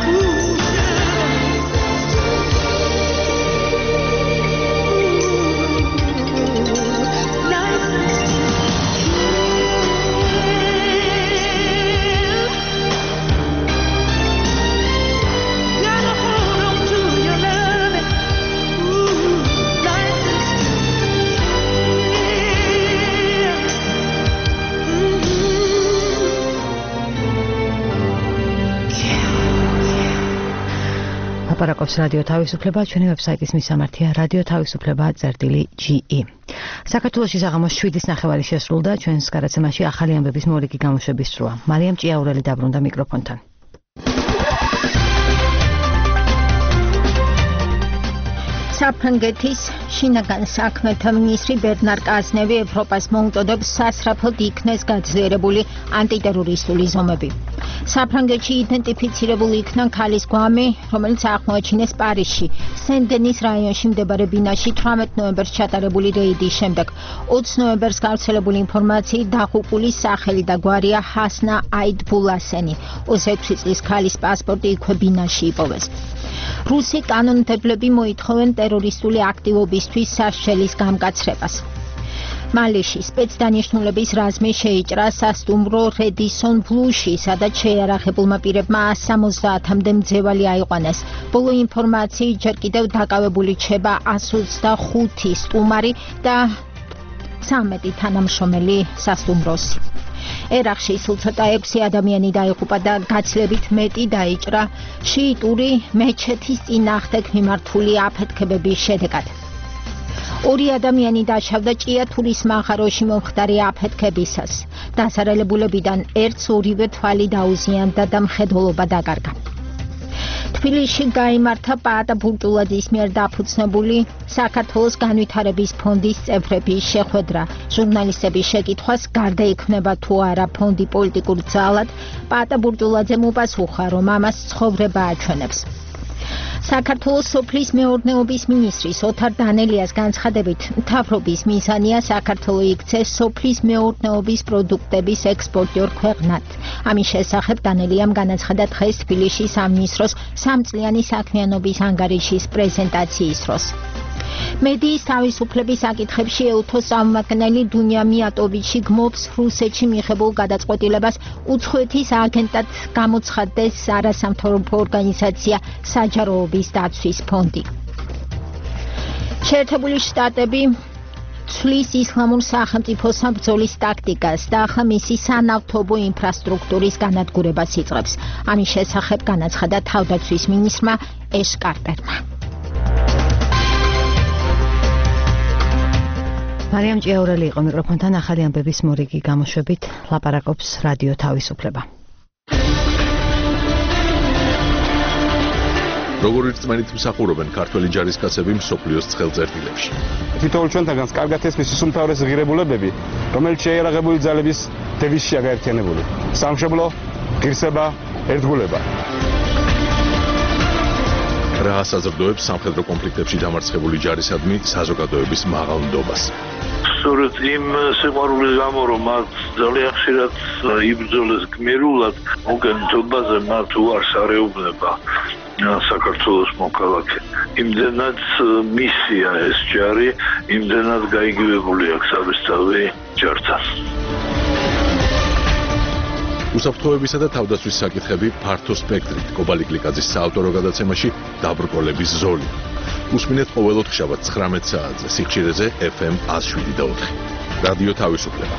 Gotta hold on to your loving. License to აპარაკობს რადიო თავისუფლება, ჩვენი ვებსაიტის მისამართია radioთავისუფლება.ge. საქართველოში საღამოს 7:09 შესრულდა, ჩვენს გადაცემაში ახალი ამბების მორიგი გამოშვების სრუა. მარიამ ჭიაურელი დაბრუნდა მიკროფონთან. საფრანგეთის შინაგან საქმეთა მინისტრი ბერნარ კაზნევი ევროპას მოუწოდებს სასწრაფოდ იქნეს გაძლიერებული ანტიტერორისტული ზომები. საფრანგეთში იდენტიფიცირებული იქნა ქალის გვამი, რომელიც აღმოაჩინეს პარიზში, სენ-დენის რაიონში მდებარე ბინაში 18 ნოემბერს ჩატარებული რეიდის შემდეგ. 20 ნოემბერს გავრცელებული ინფორმაციით დაღუპული სახელი და გვარია ჰასნა აიდბულასენი. 26 წლის ქალის პასპორტი იქვე ბინაში იპოვეს. რუსი კანონმდებლები მოითხოვენ ტერორისტული აქტივობისთვის სასჯელის გამკაცრებას. მალიში სპეცდანიშნულების რაზმი შეიჭრა სასტუმრო რედისონ ბლუში, სადაც შეიარაღებულმა პირებმა 170-მდე მძევალი აიყვანეს. ბოლო ინფორმაციით ჯერ კიდევ დაკავებული რჩება 125 სტუმარი და 13 თანამშრომელი სასტუმროსი. ერახში სულ ცოტა 6 ადამიანი დაიღუპა და გაცილებით მეტი დაიჭრა შიიტური მეჩეთის წინააღმდეგ მიმართული აფეთქებების შედეგად. 2 ადამიანი დაშავდა ჭიათურის მაღაროში მომხდარი აფეთქებისას. დასარელებულებიდან ერთს ორივე თვალი დაუზიანდა და მხედველობა დაკარგა. თბილისში გაიმართა პაატა ბურჯულაძის მიერ დაფუძნებული საქართველოს განვითარების ფონდის წევრების შეხვედრა. ჟურნალისტების შეკითხვას გარდაიქმნება თუ არა ფონდი პოლიტიკურ ძალად, პაატა ბურჯულაძემ უპასუხა, რომ ამას ცხოვრება აჩვენებს. საქართველოს სოფლის მეურნეობის მინისტრის ოთარ დანელიას განცხადებით, მთავრობის მიზანია საქართველო იქცეს სოფლის მეურნეობის პროდუქტების ექსპორტიორ ქვეყნად. ამის შესახებ დანელიამ განაცხადა დღეს თბილისში სამინისტროს სამწლიანი საქმიანობის ანგარიშის პრეზენტაციის დროს. მედიის თავისუფლების საკითხებში ეუთოს წარმომადგენელი დუნია მიატოვიჩი გმობს რუსეთში მიღებულ გადაწყვეტილებას უცხოეთის აგენტად გამოცხადდეს არასამთავრობო ორგანიზაცია საჯაროობის დაცვის ფონდი. შეერთებული შტატები ცვლის ისლამურ სახელმწიფოსთან ბრძოლის ტაქტიკას და ახლა მისი სანავთობო ინფრასტრუქტურის განადგურებას იწყებს. ამის შესახებ განაცხადა თავდაცვის მინისტრმა ეშ კარტერმა. მარიამ ჭიაურელი იყო მიკროფონთან ახალი ამბების მორიგი გამოშვებით ლაპარაკობს რადიო თავისუფლება. როგორ რწმენით მსახურობენ ქართველი ჯარისკაცები მსოფლიოს ცხელწერტილებში. თითოეულ ჩვენთაგანს კარგად ესმის ის უმთავრესი ღირებულებები, რომელიც შეიარაღებული ძალების დევიზშია გაერთიანებული. სამშობლო, ღირსება, ერთგულება. რა ასაზრდოებს სამხედრო კონფლიქტებში დამარცხებული ჯარისადმი საზოგადოების მაღალ ნდობას. სწორედ იმ სიყვარულის გამო, რომ მათ ძალიან ხშირად იბრძოლეს გმირულად, მოგენთობაზე მათ უარს არეუბნება საქართველოს მოქალაქე. იმდენად მისია ეს ჯარი, იმდენად გაიგივებული აქვს საბესთავი ჯართან. უსაფრთხოებისა და თავდაცვის საკითხები ფართო სპექტრით. კობალი კლიკაძის საავტორო გადაცემაში დაბრკოლების ზოლი. უსმინეთ ყოველ ოთხშაბათს 19 საათზე სიხშირეზე FM 107.4. რადიო თავისუფლება.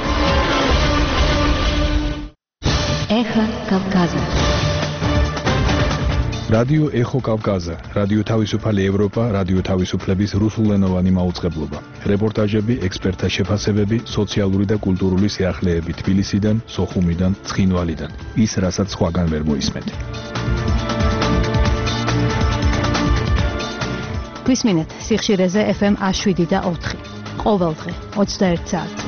ეხა კავკაზა. რადიო ეხო კავკაზა, რადიო თავისუფალი ევროპა, რადიო თავისუფლების რუსულენოვანი მაუწყებლობა. რეპორტაჟები, ექსპერტთა შეფასებები, სოციალური და კულტურული სიახლეები თბილისიდან, სოხუმიდან, ცხინვალიდან. ის, რასაც სხვაგან ვერ მოისმენთ. გვისმინეთ სიხშირეზე FM 107.4. ყოველ დღე 21 საათი.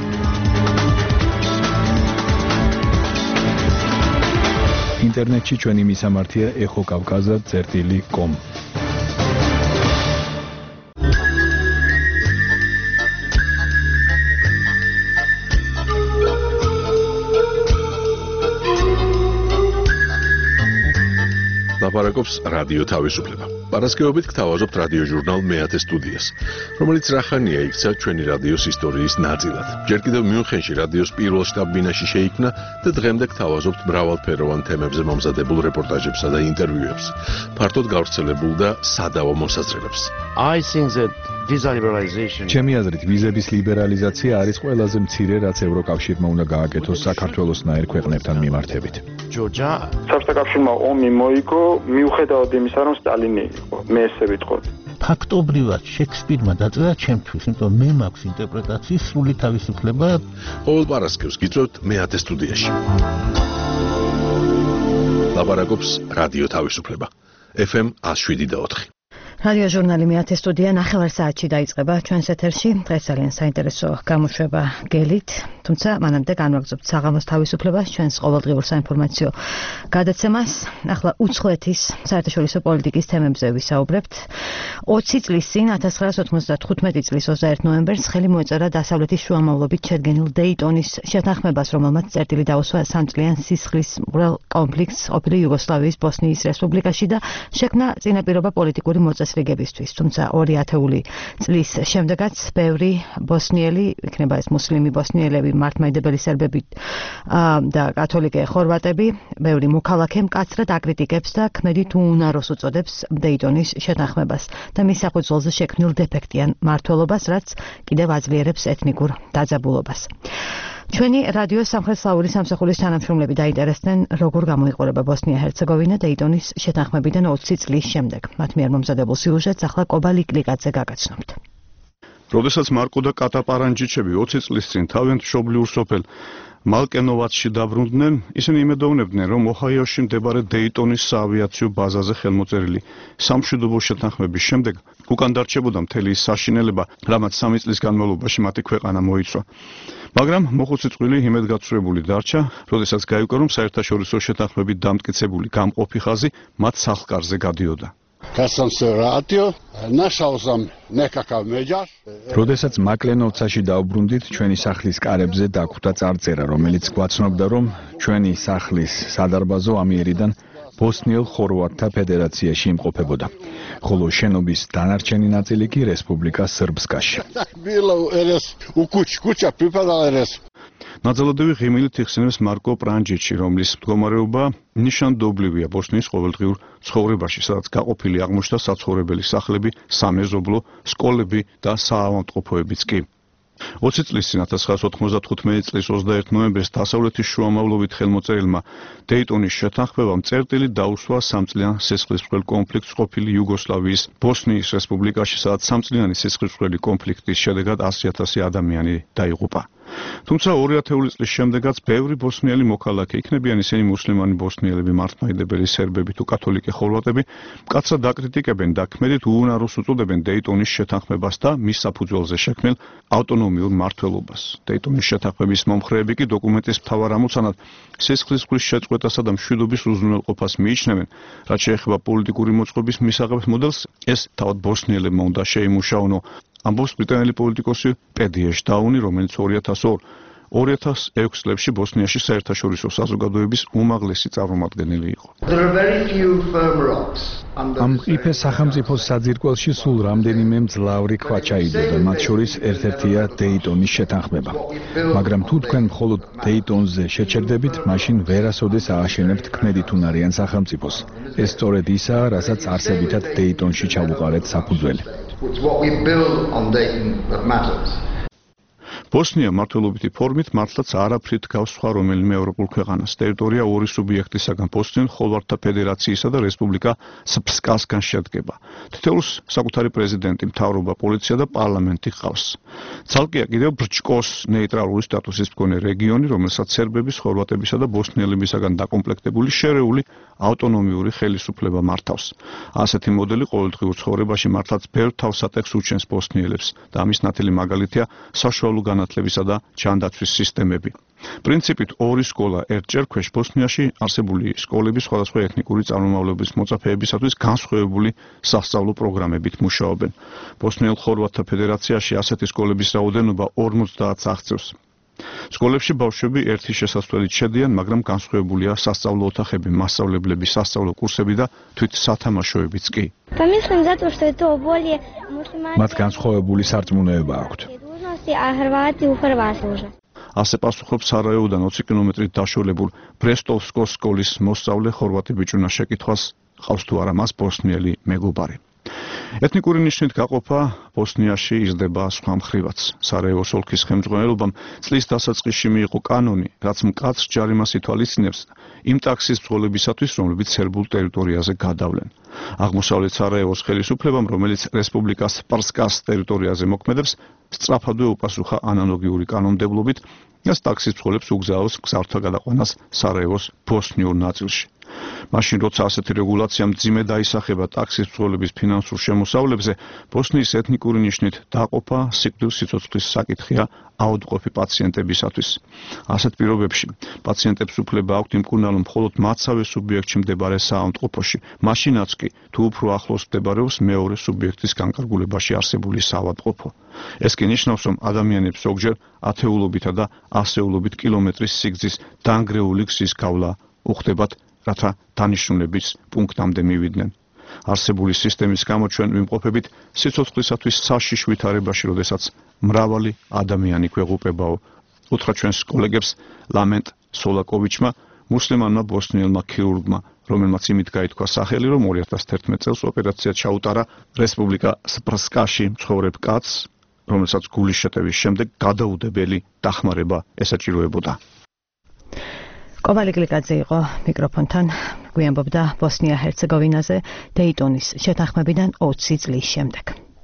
ინტერნეტში ჩვენი მისამართია ეხოკავკაზა.com. ლაპარაკობს რადიო თავისუფლება. პარასკევობით გთავაზობთ რადიო ჟურნალ მეათე სტუდიას, რომელიც რახანია იქცა ჩვენი რადიოს ისტორიის ნაწილად. ჯერ კიდევ მიუნხენში რადიოს პირველ შტაბ-ბინაში შეიქმნა და დღემდე გთავაზობთ მრავალფეროვან თემებზე მომზადებულ რეპორტაჟებსა და ინტერვიუებს, ფართოდ გავრცელებულ და სადავო მოსაზრებებს. ჩემი აზრით, ვიზების ლიბერალიზაცია არის ყველაზე მცირე, რაც ევროკავშირმა უნდა გააკეთოს საქართველოსნაირ ქვეყნებთან მიმართებით. საბჭოთა კავშირმა ომი მოიგო, მიუხედავად იმისა, რომ სტალინი იყო. მე ესე ვიტყოდი. ფაქტობრივად შექსპირმა დაწერა ჩემთვის, იმიტომ მე მაქვს ინტერპრეტაციის სრული თავისუფლება. ყოველ პარასკევს გიწევთ მეათე სტუდიაში. ლაპარაკობს რადიო თავისუფლება. FM 107.4. რადიო ჟურნალი მეათე სტუდია 9 საათში დაიწყება ჩვენს ეთერში. დღეს ძალიან საინტერესო გამოშვება გელით, თუმცა მანამდე განვაგრძობთ საღამოს თავისუფლებას, ჩვენს ყოველდღიურ საინფორმაციო გადაცემას. ახლა უცხოეთის საერთაშორისო პოლიტიკის თემებზე ვისაუბრებთ. 20 წლის წინ 1995 წლის 21 ნოემბერს ხელი მოეწერა დასავლეთის შუამავლობით შედგენილ დეიტონის შეთანხმებას, რომელმაც წერტილი დაუსვა სამწლიან სისხლისმღვრელ კონფლიქტს ყოფილი იუგოსლავიის ბოსნიის რესპუბლიკაში და შექმნა წინაპირობა პოლიტიკური მოწესრიგებისთვის. თუმცა 2 ათეული წლის შემდეგაც ბევრი ბოსნიელი, იქნება ეს მუსლიმი ბოსნიელები, მართლმადიდებელი სერბები და კათოლიკე ხორვატები, ბევრი მოქალაქე მკაცრად აკრიტიკებს და ქმედით უუნაროს უწოდებს დეიტონის შეთანხმებას და მის საფუძველზე შექმნილ დეფექტიან მმართველობას, რაც კიდევ აძლიერებს ეთნიკურ დაძაბულობას. ჩვენი რადიო სამხრეთ-სლავური სამსახურის თანამშრომლები დაინტერესდნენ, როგორ გამოიყურება ბოსნია-ჰერცეგოვინა დეიტონის შეთანხმებიდან 20 წლის შემდეგ. მათ მიერ მომზადებულ სიუჟეტს ახლა კობალი კლიკაძე გაგაცნობთ. როდესაც მარკო და კატა პარანჯიჩები 20 წლის წინ თავიანთ მშობლიურ სოფელ მალკენოვაცში დაბრუნდნენ, ისინი იმედოვნებდნენ, რომ ოჰაიოში მდებარე დეიტონის საავიაციო ბაზაზე ხელმოწერილი სამშვიდობო შეთანხმების შემდეგ უკან დარჩებოდა მთელი ის საშინელება, რამაც 3 წლის განმავლობაში მათი ქვეყანა მოიცვა. მაგრამ მოხუცი წყვილი იმედგაცრუებული დარჩა, როდესაც გაიგო, რომ საერთაშორისო შეთანხმებით დამტკიცებული გამყოფი ხაზი მათ სახლკარზე გადიოდა. როდესაც მაკლენოვცაში დაუბრუნდით, ჩვენი სახლის კარებზე დაგვხვდა წარწერა, რომელიც გვაცნობდა, რომ ჩვენი სახლის სადარბაზო ამიერიდან ბოსნიელ ხორვატთა ფედერაციაში იმყოფებოდა, ხოლო შენობის დანარჩენი ნაწილი კი რესპუბლიკა სრბსკაში. ნაძალადევი ღიმილით იხსენებს მარკო პრანჯიჩი, რომლის მდგომარეობა ნიშანდობლივია ბოსნიის ყოველდღიურ ცხოვრებაში, სადაც გაყოფილი აღმოჩნდა საცხოვრებელი სახლები, სამეზობლო, სკოლები და საავადმყოფოებიც კი. 20 წლის წინ 1995 წლის 21 ნოემბერს დასავლეთის შუამავლობით ხელმოწერილმა დეიტონის შეთანხმებამ წერტილი დაუსვა სამწლიან სისხლისმღვრელ კონფლიქტს ყოფილი იუგოსლავიის ბოსნიის რესპუბლიკაში, სადაც სამწლიანი სისხლისმღვრელი კონფლიქტის შედეგად 100,000 ადამიანი დაიღუპა. თუმცა 2000 წლის შემდეგაც ბევრი ბოსნიელი მოქალაქე, იქნებიან ისინი მუსლიმანი ბოსნიელები, მართლმადიდებელი სერბები თუ კათოლიკე ხორვატები, მკაცრად აკრიტიკებენ და ქმედით უუნაროს უწოდებენ დეიტონის შეთანხმებას და მის საფუძველზე შექმნილ ავტონომიურ მმართველობას. დეიტონის შეთანხმების მომხრეები კი დოკუმენტის მთავარ ამოცანად სისხლისმღვრის შეწყვეტასა და მშვიდობის უზრუნველყოფას მიიჩნევენ, რაც შეეხება პოლიტიკური მოწყობის მისაღებთ მოდელს, ეს თავად ბოსნიელებმა უნდა შეიმუშაონო. ამბობს ბრიტანელი პოლიტიკოსი პედი ეშდაუნი, რომელიც 2006 წლებში ბოსნიაში საერთაშორისო საზოგადოების უმაღლესი წარმომადგენელი იყო. ამ ყიფე სახელმწიფოს საძირკველში სულ რამდენიმე მძლავრი ქვა ჩაიდოდა, მათ შორის ერთ-ერთია დეიტონის შეთანხმება. მაგრამ თუ თქვენ მხოლოდ დეიტონზე შეჩერდებით, მაშინ ვერასოდეს ააშენებთ ქმედითუნარიან სახელმწიფოს. ეს სწორედ ისაა, რასაც არსებითად დეიტონში ჩავუყარეთ საფუძველი. ბოსნია მართლობითი ფორმით მართლაც არაფრით გავს სხვა რომელიმე ევროპულ ქვეყანას. ტერიტორია ორი სუბიექტისაგან, ბოსნიელ ხორვატთა ფედერაციისა და რესპუბლიკა სრბსკასგან შედგება. თითოეულს საკუთარი პრეზიდენტი, მთავრობა, პოლიცია და პარლამენტი ჰყავს. ცალკეა კიდევ ბრჩკოს ნეიტრალური სტატუსის მქონე რეგიონი, რომელსაც სერბების, ხორვატებისა და ბოსნიელებისაგან დაკომპლექტებული შერეული ავტონომიური ხელისუფლება მართავს. ასეთი მოდელი ყოველდღიურ ცხოვრებაში მართლაც ბევრ თავსატეხს უჩენს ბოსნიელებს და ამის ნათელი მაგალითია საშუალო განათლებისა და ჯანდაცვის სისტემები. პრინციპით ორი სკოლა ერთჯერ ქვეშ ბოსნიაში არსებული სკოლები სხვადასხვა ეთნიკური წარმომავლობის მოწაფეებისათვის განსხვავებული სასწავლო პროგრამებით მუშაობენ. ბოსნიელ ხორვატთა ფედერაციაში ასეთი სკოლების რაოდენობა 50-ს აღწევს. სკოლებში ბავშვები ერთი შესასვლელით შედიან, მაგრამ განსხვავებულია სასწავლო ოთახები, მასწავლებლები, სასწავლო კურსები და თვით სათამაშოებიც კი. მათ განსხვავებული სარწმუნოება აქვთ. ასე პასუხობს სარაევოდან 20 კილომეტრით დაშორებულ ბრესტოვსკოს სკოლის მოსწავლე ხორვატი ბიჭუნა შეკითხვას, ყავს თუ არა მას ბოსნიელი მეგობარი. ეთნიკური ნიშნით გაყოფა ბოსნიაში იზრდება სხვა მხრივაც. სარაევოს ოლქის ხელმძღვანელობამ წლის დასაწყისში მიიღო კანონი, რაც მკაცრ ჯარიმას ითვალისწინებს იმ ტაქსის ბრძოლებისათვის, რომლებიც სერბულ ტერიტორიაზე გადავლენ. აღმოსავლეთ სარაევოს ხელისუფლებამ, რომელიც რესპუბლიკას სპარსკას ტერიტორიაზე მოქმედებს, სწრაფადვე უპასუხა ანალოგიური კანონმდებლობით და ტაქსის ბრძოლებს უგზავნოს გზავრთა გადაყვანას სარაევოს ბოსნიურ ნაწილში. მაშინ როცა ასეთი რეგულაცია მძიმე დაისახება ტაქსის ბრძოლების ფინანსურ შემოსავლებზე, ბოსნიის ეთნიკური ნიშნით დაყოფა სიკვდილ სიცოცხლის საკითხია აუდმყოფი პაციენტებისათვის. ასეთ პირობებში პაციენტებს უფლება აქვთ იმკურნალონ მხოლოდ მათსავე სუბიექტში მდებარე საავადმყოფოში, მაშინაც კი თუ უფრო ახლოს მდებარეობს მეორე სუბიექტის განკარგულებაში არსებული საავადმყოფო. ეს კი ნიშნავს, რომ ადამიანებს ზოგჯერ ათეულობითა და ასეულობით კილომეტრის სიგრძის დანგრეული გზის გავლა უხდებათ, რათა დანიშნულების პუნქტამდე მივიდნენ. არსებული სისტემის გამო ჩვენ ვიმყოფებით სიცოცხლისათვის საშიშ ვითარებაში, როდესაც მრავალი ადამიანი გვეღუპებაო, უთხრა ჩვენს კოლეგებს ლამენტ სოლაკოვიჩმა, მუსლიმანმა ბოსნიელმა ქირურგმა, რომელმაც იმით გაითქვა სახელი, რომ 2011 წელს ოპერაცია ჩაუტარა რესპუბლიკა სპარსკაში მცხოვრებ კაცს, რომელსაც გულის შეტევის შემდეგ გადაუდებელი დახმარება ესაჭიროებოდა. კოვალი გლიკაძე იყო მიკროფონთან, გვიამბობდა ბოსნია-ჰერცეგოვინაზე დეიტონის შეთანხმებიდან 20 წლის შემდეგ.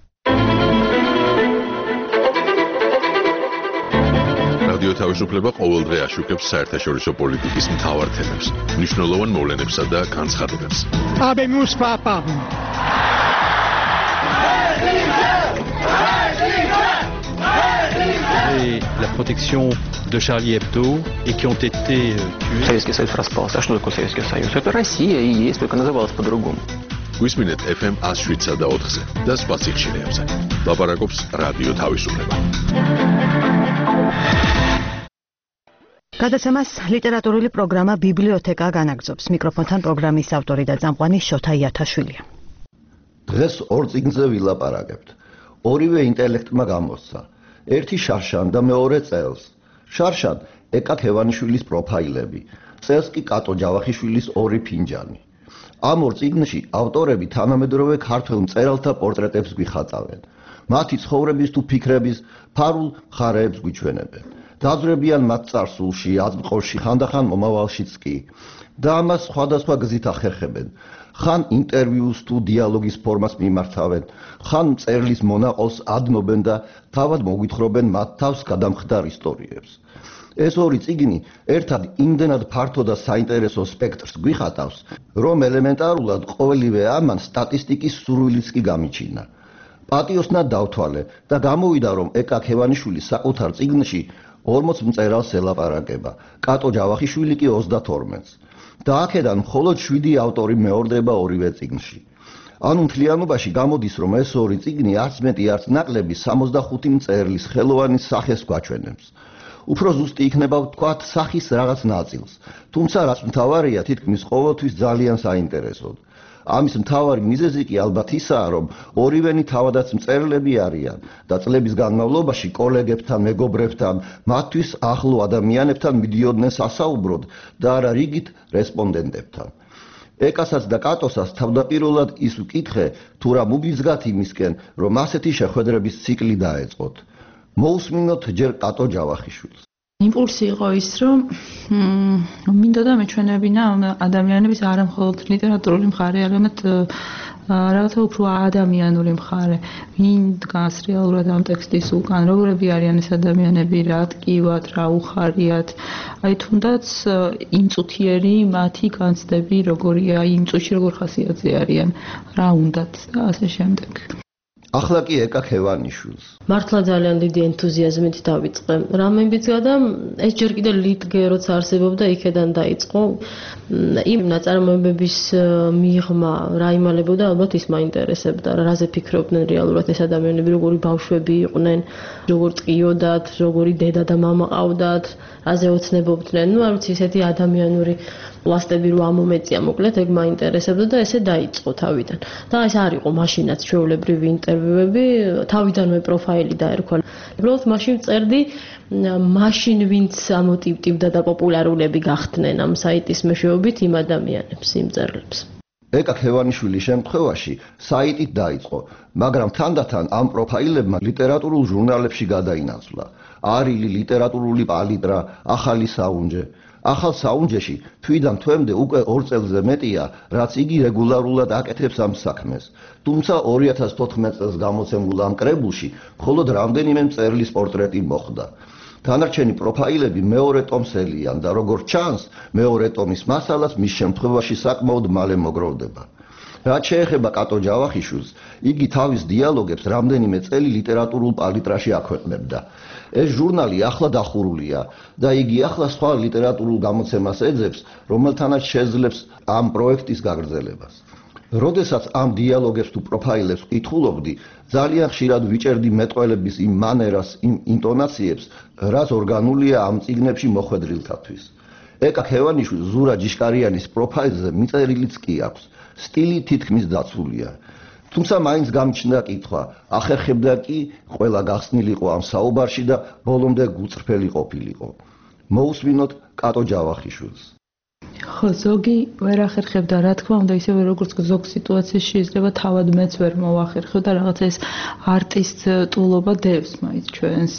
რადიო თავისუფლება ყოველდღე აშუქებს საერთაშორისო პოლიტიკის მთავარ თემებს, მნიშვნელოვან მოვლენებსა და განცხადებებს. La protection de Charlie Hebdo et qui ont été tués. Советский Союз распался. А что такое Советский Союз? Это Россия и есть, только называлась по-другому. გვისმინეთ FM 107-სა და 4-ზე და სხვა სიხშირეებზე. ლაპარაკობს რადიო თავისუფლება. გადაცემას ლიტერატურული პროგრამა ბიბლიოთეკა განაგრძობს. მიკროფონთან პროგრამის ავტორი და წამყვანი შოთა იათაშვილია. დღეს ორ წიგნზე ვილაპარაკებთ. ორივე ინტელექტმა გამოსცა. ერთი შარშან და მეორე წელს. შარშან ეკა ქევანიშვილის პროფაილები, წელს კი კატო ჯავახიშვილის ორი ფინჯანი. ამ ორ წიგნში ავტორები თანამედროვე ქართველ მწერალთა პორტრეტებს გვიხატავენ. მათი ცხოვრების თუ ფიქრების ფარულ მხარეებს გვიჩვენებენ. დაძვრებიან მათ წარსულში, აზრყოში, ხანდახან მომავალშიც კი. და ამას სხვადასხვა გზით ახერხებენ. ხან ინტერვიუს თუ დიალოგის ფორმას მიმართავენ, ხან მწერლის მონაყოლს ადნობენ და თავად მოგვითხრობენ მათ თავს გადამხდარ ისტორიებს. ეს ორი წიგნი ერთად იმდენად ფართო და საინტერესო სპექტრს გვიხატავს, რომ ელემენტარულად ყოველივე ამან სტატისტიკის სურვილიც კი გამიჩინა. პატიოსნად დავთვალე და გამოვიდა, რომ ეკა ქევანიშვილი საკუთარ წიგნში 40 მწერალს ელაპარაკება, კატო ჯავახიშვილი კი 32-ს. და აქედან მხოლოდ 7 ავტორი მეორდება ორივე წიგნში. ანუ მთლიანობაში გამოდის, რომ ეს ორი წიგნი არც მეტი არც ნაკლები 65 მწერლის ხელოვანის სახეს გვაჩვენებს. უფრო ზუსტი იქნება ვთქვათ სახის რაღაც ნაწილს, თუმცა რაც მთავარია თითქმის ყოველთვის ძალიან საინტერესოდ. ამის მთავარი მიზეზი კი ალბათ ისაა, რომ ორივენი თავადაც მწერლები არიან და წლების განმავლობაში კოლეგებთან, მეგობრებთან, მათთვის ახლო ადამიანებთან მიდიოდნენ სასაუბროდ და არა რიგით რესპონდენტებთან. ეკასაც და კატოსაც თავდაპირველად ის უკითხე, თუ რა მუბიძგათ იმისკენ, რომ ასეთი შეხვედრების ციკლი დაეწყოთ. მოусმინოთ ჯერ კატო ჯავახიშვილს. იმპულსი იყო ის, რომ მინდოდა მეჩვენებინა ადამიანების არა მხოლოდ ლიტერატურული მხარე, არამედ რაღაცა უფრო ადამიანური მხარე. ვინ დგას რეალურად ამ ტექსტის უკან, როგორები არიან ეს ადამიანები, რა ტკივათ, რა უხარიათ. აი თუნდაც იმწუთიერი მათი განცდები როგორია, იმ წუთში როგორ ხასიათზე არიან, რა უნდათ და ასე შემდეგ. ახლა კი ეკა ქევანიშვილს. მართლა ძალიან დიდი ენთუზიაზმით დავიწყე. რა მიმბიძგა და ეს ჯერ კიდე ლიტგე როცა არსებობდა, იქედან დაიწყო. იმ ნაწარმოებების მიღმა რა იმალებოდა, ალბათ ის მაინტერესებდა. რაზე ფიქრობდნენ რეალურად ეს ადამიანები, როგორი ბავშვები იყვნენ, როგორ ტყიოდათ, როგორი დედა და მამა ყავდათ, რაზე ოცნებობდნენ. არ ვიცი, ესეთი ადამიანური პლასტები რო ამომეწია, მოკლედ ეგ მაინტერესებდა და ესე დაიწყო თავიდან. და ეს არ იყო მაშინაც ჩვეულებრივი ინტერვიუები, თავიდანვე პროფაილი დაერქვა. უბრალოდ მაშინ წერდი, მაშინ ვინც ამოტივტივდა და პოპულარულები გახდნენ ამ საიტის მეშვეობით იმ ადამიანებს, იმ მწერლებს. ეკა ქევანიშვილის შემთხვევაში საიტით დაიწყო, მაგრამ თანდათან ამ პროფაილებმა ლიტერატურულ ჟურნალებში გადაინაცვლა. არილი, ლიტერატურული პალიტრა, ახალი საუნჯე. ახალ საუნჯეში თვიდან თვემდე უკვე 2 წელზე მეტია, რაც იგი რეგულარულად აკეთებს ამ საქმეს. თუმცა 2014 წელს გამოცემულ ამ კრებულში მხოლოდ რამდენიმე მწერლის პორტრეტი მოხვდა. დანარჩენი პროფაილები მეორე ტომს ელიან და როგორც ჩანს, მეორე ტომის მასალას მის შემთხვევაში საკმაოდ მალე მოგროვდება. რაც შეეხება კატო ჯავახიშვილს, იგი თავის დიალოგებს რამდენიმე წელი ლიტერატურულ პალიტრაში აქვეყნებდა. ეს ჟურნალი ახლა დახურულია და იგი ახლა სხვა ლიტერატურულ გამოცემას ეძებს, რომელთანაც შეძლებს ამ პროექტის გაგრძელებას. როდესაც ამ დიალოგებს თუ პროფაილებს ვკითხულობდი, ძალიან ხშირად ვიჭერდი მეტყველების იმ მანერას, იმ ინტონაციებს, რაც ორგანულია ამ წიგნებში მოხვედრილთათვის. ეკა ქევანიშვილს ზურა ჯიშკარიანის პროფაილზე მიწერილიც კი აქვს. სტილი თითქმის დაცულია. თუმცა მაინც გამჩნდა კითხვა, ახერხებდა კი ყველა გახსნილიყო ამ საუბარში და ბოლომდე გუწრფელი ყოფილიყო. მოусმინოთ კატო ჯავახიშვილს. ხო, ზოგი ვერ ახერხებდა, რა თქმა უნდა, ისევე როგორც ზოგ სიტუაციაში შეიძლება თავად მეც ვერ მოვახერხო და რაღაცა ეს არტისტულობა დევს მაინც ჩვენს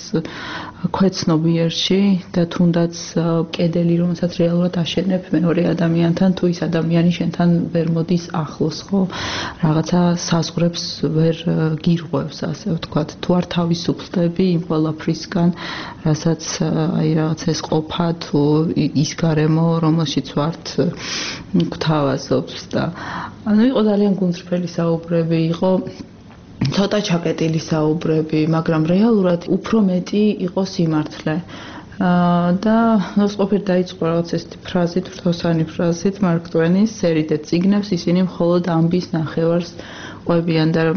ქვეცნობიერში და თუნდაც კედელი, რომელსაც რეალურად აშენებ მეორე ადამიანთან, თუ ის ადამიანი შენთან ვერ მოდის ახლოს, ხო? რაღაცა საზღვრებს ვერ გირღვევს, ასე ვთქვათ. თუ არ თავისუფლდები იმ ყველაფრისგან, რასაც აი რაღაცა ეს ყოფა თუ ის გარემო, რომელშიც ვართ გვთავაზობს და ანუ იყო ძალიან გულწრფელი საუბრები, იყო ცოტა ჩაკეტილი საუბრები, მაგრამ რეალურად უფრო მეტი იყო სიმართლე. და ნოსყოფერ დაიწყო რაღაც ესეთი ფრაზით, ვრთოსანი ფრაზით მარკ ტვენის სერიდე წიგნებს ისინი მხოლოდ ამბის ნახევარს ყვებიან და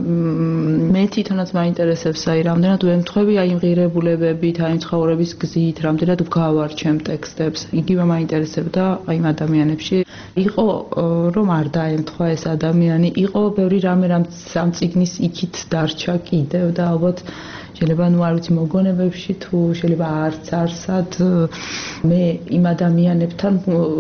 მე თვითონაც მაინტერესებს აი რამდენად ვემთხვევი აი ღირებულებებით, აი ცხოვრების გზით, რამდენად ვგავარჩემ ტექსტებს. იგივე მაინტერესებდა აი იმ ადამიანებში. იყო რომ არ დაემთხვა ეს ადამიანი, იყო ბევრი რამე რამ წიგნის იქით დარჩა კიდევ და ალბათ შეიძლება ნუ არ ვიცი მოგონებებში თუ შეიძლება არც არსად მე იმ ადამიანებთან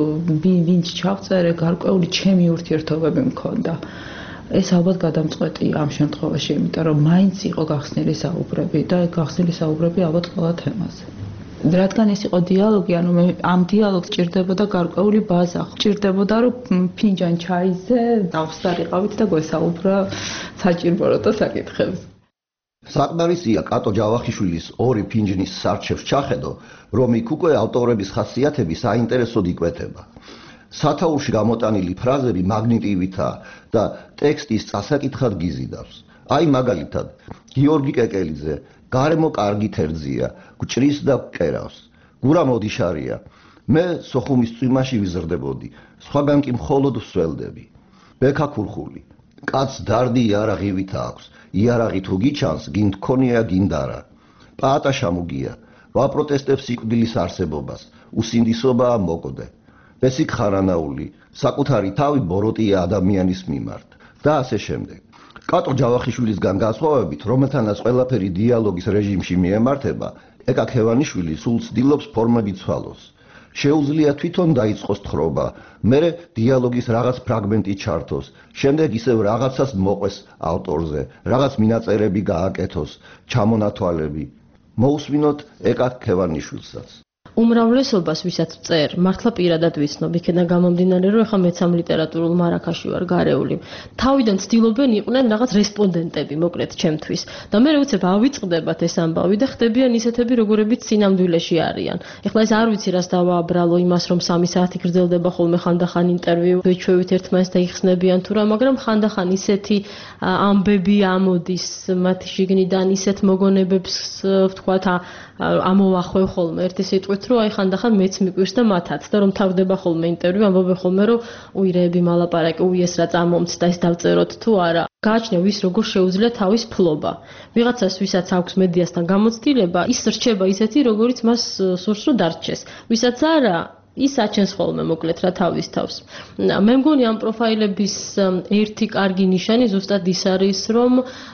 ვინც ჩავწერე გარკვეული ჩემი ურთიერთობები მქონდა. ეს ალბათ გადამწყვეტი ამ შემთხვევაში, იმიტომ რომ მაინც იყო გახსნილი საუბრები და გახსნილი საუბრები ალბათ ყველა თემაზე. რადგან ეს იყო დიალოგი, ანუ მე ამ დიალოგს ჭირდებოდა გარკვეული ბაზა, ჭირდებოდა რომ ფინჯან ჩაიზე დავსტარიყავით და გვესაუბრა საჭიროთა საკითხებზე. საკმარისია კატო ჯავახიშვილის ორი ფინჯნის სარჩევს ჩახედო, რომ იქ უკვე ავტორების ხასიათები საინტერესოდ იკვეთება. სათაურში გამოტანილი ფრაზები მაგნიტივითაა და ტექსტის წასაკითხად გიზიდავს. აი მაგალითად, გიორგი კეკელიძე გარემო კარგი თერძია, გვჭრის და ვკერავს. გურა მოდიშარია. მე სოხუმის წვიმაში ვიზრდებოდი, სხვაგან კი მხოლოდ ვსველდები. ბექა ქურხული. კაც დარდი იარაღივით აქვს. იარაღი თუ გიჩანს, გინ თქონია, გინ არა. პაატა შემოგია. ვაპროტესტებ სიკვდილის არსებობას. უსინდისობაა მოკვდე. ბესიკ ხარანაული, საკუთარი თავი ბოროტია ადამიანის მიმართ და ასე შემდეგ. კატო ჯავახიშვილისგან განსხვავებით, რომელთანაც ყველაფერი დიალოგის რეჟიმში მიემართება, ეკა ქევანიშვილი სულ ცდილობს ფორმები ცვალოს. შეუძლია თვითონ დაიწყოს თხრობა, მერე დიალოგის რაღაც ფრაგმენტი ჩართოს, შემდეგ ისევ რაღაცას მოყვეს ავტორზე, რაღაც მინაწერები გააკეთოს, ჩამონათვალები. მოусმინოთ ეკა ქევანიშვილსაც. უმრავლესობას ვისაც წერ, მართლა პირადად ვიცნობ, იქიდან გამომდინარე, რომ ეხლა მეც ამ ლიტერატურულ მარაკაში ვარ გარეული. თავიდან ცდილობენ იყვნენ რაღაც რესპონდენტები, მოკლედ ჩემთვის. და მე უცებ ავიწყდებათ ეს ამბავი და ხდებიან ისეთები, როგორებიც სინამდვილეში არიან. ეხლა ეს არ ვიცი რას დავააბრალო იმას, რომ 3 საათი გრძელდება ხოლმე ხანდახან ინტერვიუ, ვეჩვევით ერთმანეთს და იხსნებიან თუ რა, მაგრამ ხანდახან ისეთი ამბები ამოდის მათი შიგნიდან, ისეთ მოგონებებს ვთქვათ, ამოვახვევ ხოლმე ერთი სიტყვით, რომ აი ხანდახან მეც მიკვირს და მათაც და რომ თავდება ხოლმე ინტერვიუ, ამბობენ ხოლმე, რომ უირეები მალაპარაკე, ეს რა წამომცდა, ეს დავწეროთ თუ არა. გააჩნია ვის როგორ შეუძლია თავის ფლობა. ვიღაცას ვისაც აქვს მედიასთან გამოცდილება, ის რჩება ისეთი, როგორიც მას სურს რომ დარჩეს. ვისაც არა, ის აჩენს ხოლმე მოკლედ რა თავის თავს. მე მგონი ამ პროფაილების ერთი კარგი ნიშანი ზუსტად ის არის, რომ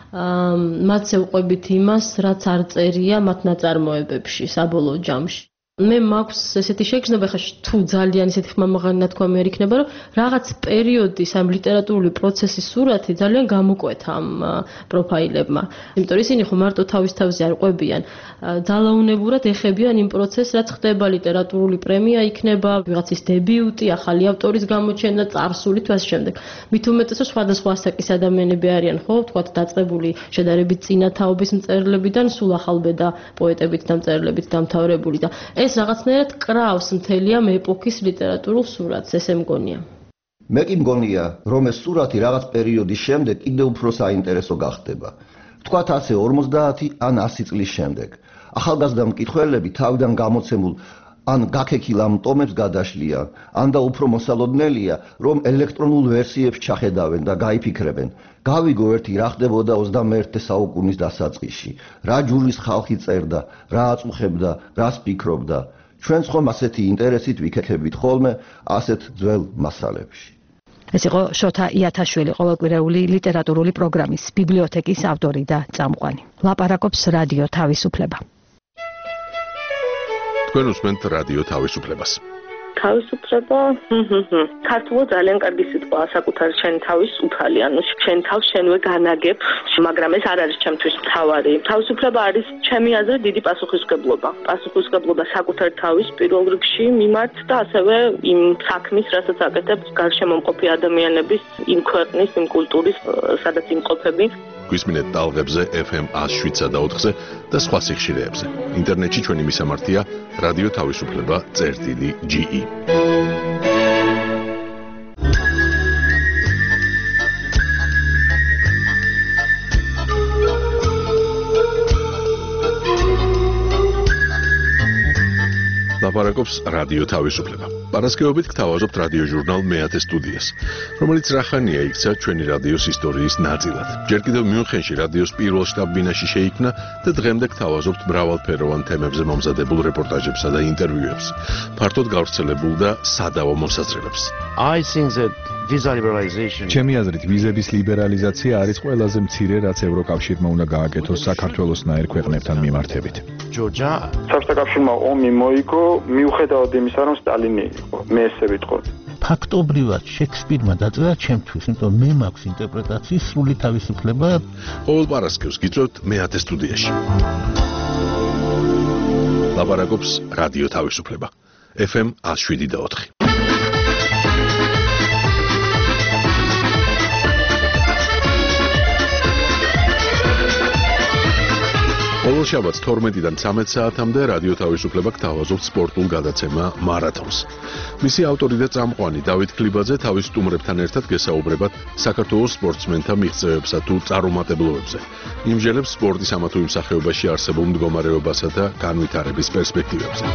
მათს ევყვებით იმას, რაც არ წერია მათ ნაწარმოებებში საბოლოო ჯამში. მე მაქვს ესეთი შეგრძნება, ხა თუ ძალიან ისეთი ხმამაღალი ნათქვამი არ იქნება, რომ რაღაც პერიოდის ამ ლიტერატურული პროცესის სურათი ძალიან გამოკვეთა ამ პროფაილებმა. იმიტომ ისინი ხო მარტო თავის თავზე არ ყვებიან, ძალაუნებურად ეხებიან იმ პროცესს, რაც ხდება, ლიტერატურული პრემია იქნება, ვიღაცის დებიუტი, ახალი ავტორის გამოჩენა, წარსული თუ ასე შემდეგ. მით უმეტესად სხვადასხვა ასაკის ადამიანები არიან, ხო, ვთქვათ, დაწყებული შედარებით წინა თაობის მწერლებიდან, სულ ახალბედა პოეტებით და მწერლებით დამთავრებული და ეს რაღაცნაირად კრავს მთელი ამ ეპოქის ლიტერატურულ სურათს, ესე მგონია. მე კი მგონია, რომ ეს სურათი რაღაც პერიოდის შემდეგ კიდევ უფრო საინტერესო გახდება. ვთქვათ ასე 50 ან 100 წლის შემდეგ. ახალგაზრდა მკითხველები თავიდან გამოცემულ ან გაქექილ ამ ტომებს გადაშლიან, ან და უფრო მოსალოდნელია, რომ ელექტრონულ ვერსიებს ჩახედავენ და გაიფიქრებენ. გავიგო ერთი რა ხდებოდა 21 საუკუნის დასაწყისში, რა ჯურის ხალხი წერდა, რა აწუხებდა, რას ფიქრობდა. ჩვენც ხომ ასეთი ინტერესით ვიქექებით ხოლმე ასეთ ძველ მასალებში. ეს იყო შოთა იათაშვილი, ყოველკვირეული ლიტერატურული პროგრამის ბიბლიოთეკის ავტორი და წამყვანი. ლაპარაკობს რადიო თავისუფლება. თქვენ უსმენთ რადიო თავისუფლებას. თავისუფლება, ქართულად ძალიან კარგი სიტყვაა, საკუთარი შენი თავის უფალი, ანუ შენ თავს შენვე განაგებ, მაგრამ ეს არ არის ჩემთვის მთავარი. თავისუფლება არის ჩემი აზრით დიდი პასუხისმგებლობა. პასუხისმგებლობა საკუთარი თავის პირველ რიგში მიმართ და ასევე იმ საქმის, რასაც აკეთებ გარშემომყოფი ადამიანების, იმ ქვეყნის, იმ კულტურის, სადაც იმყოფები. გვისმინეთ ტალღებზე FM 107.4-ზე და სხვა სიხშირეებზე. ინტერნეტში ჩვენი მისამართია რადიო თავისუფლება.ge. ლაპარაკობს რადიო თავისუფლება. პარასკევობით გთავაზობთ რადიო ჟურნალ მეათე სტუდიას, რომელიც რახანია იქცა ჩვენი რადიოს ისტორიის ნაწილად. ჯერ კიდევ მიუნხენში რადიოს პირველ შტაბ-ბინაში შეიქმნა და დღემდე გთავაზობთ მრავალფეროვან თემებზე მომზადებულ რეპორტაჟებსა და ინტერვიუებს, ფართოდ გავრცელებულ და სადავო მოსაზრებებს. ჩემი აზრით, ვიზების ლიბერალიზაცია არის ყველაზე მცირე, რაც ევროკავშირმა უნდა გააკეთოს საქართველოსნაირ ქვეყნებთან მიმართებით. საბჭოთა კავშირმა ომი მოიგო, მიუხედავად იმისა, რომ სტალინი იყო, მე ესე ვიტყოდი. ფაქტობრივად შექსპირმა დაწერა ჩემთვის, იმიტომ მე მაქვს ინტერპრეტაციის სრული თავისუფლება. ყოველ პარასკევს გიწევთ მეათე სტუდიაში. ლაპარაკობს რადიო თავისუფლება. FM 107.4. ყოველ შაბათს 12-დან 13 საათამდე რადიო თავისუფლება გთავაზობთ სპორტულ გადაცემა მარათონს. მისი ავტორი და წამყვანი დავით ქლიბაძე თავის სტუმრებთან ერთად გესაუბრებათ საქართველოს სპორტსმენთა მიღწევებსა თუ წარუმატებლობებზე. იმჟელებს სპორტის ამა თუ იმ სახეობაში არსებულ მდგომარეობასა და განვითარების პერსპექტივებზე.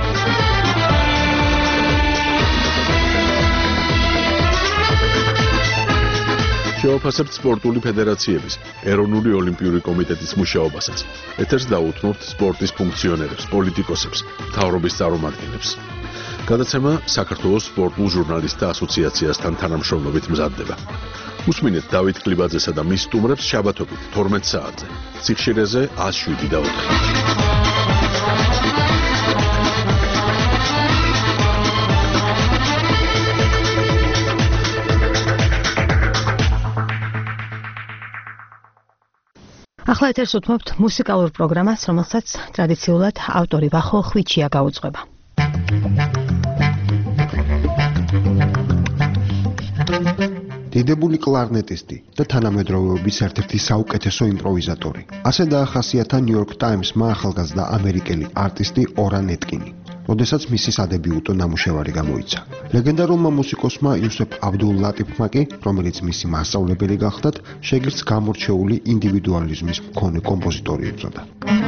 შევაფასებთ სპორტული ფედერაციების, ეროვნული ოლიმპიური კომიტეტის მუშაობასაც. ეთერს დაუთმობთ სპორტის ფუნქციონერებს, პოლიტიკოსებს, მთავრობის წარმომადგენლებს. გადაცემა საქართველოს სპორტულ ჟურნალისტთა ასოციაციასთან თანამშრომლობით მზადდება. უსმინეთ დავით ქლიბაძესა და მის სტუმრებს შაბათობით 12 საათზე. ციხშირეზე 107.4. ახლა ეთერს უთმობთ მუსიკალურ პროგრამას, რომელსაც ტრადიციულად ავტორი ვახო ხვიჩია გაუძღვება. დიდებული კლარნეტისტი და თანამედროვეობის ერთ-ერთი საუკეთესო იმპროვიზატორი. ასე დაახასიათა New York Times-მა ახალგაზრდა ამერიკელი არტისტი ორან ეტკინი, როდესაც მისი სადებიუტო ნამუშევარი გამოიცა. ლეგენდარულმა მუსიკოსმა იუსეფ აბდულ ლატიფმა კი, რომელიც მისი მასწავლებელი გახლდათ, შეგირდს გამორჩეული ინდივიდუალიზმის მქონე კომპოზიტორი ეწოდა.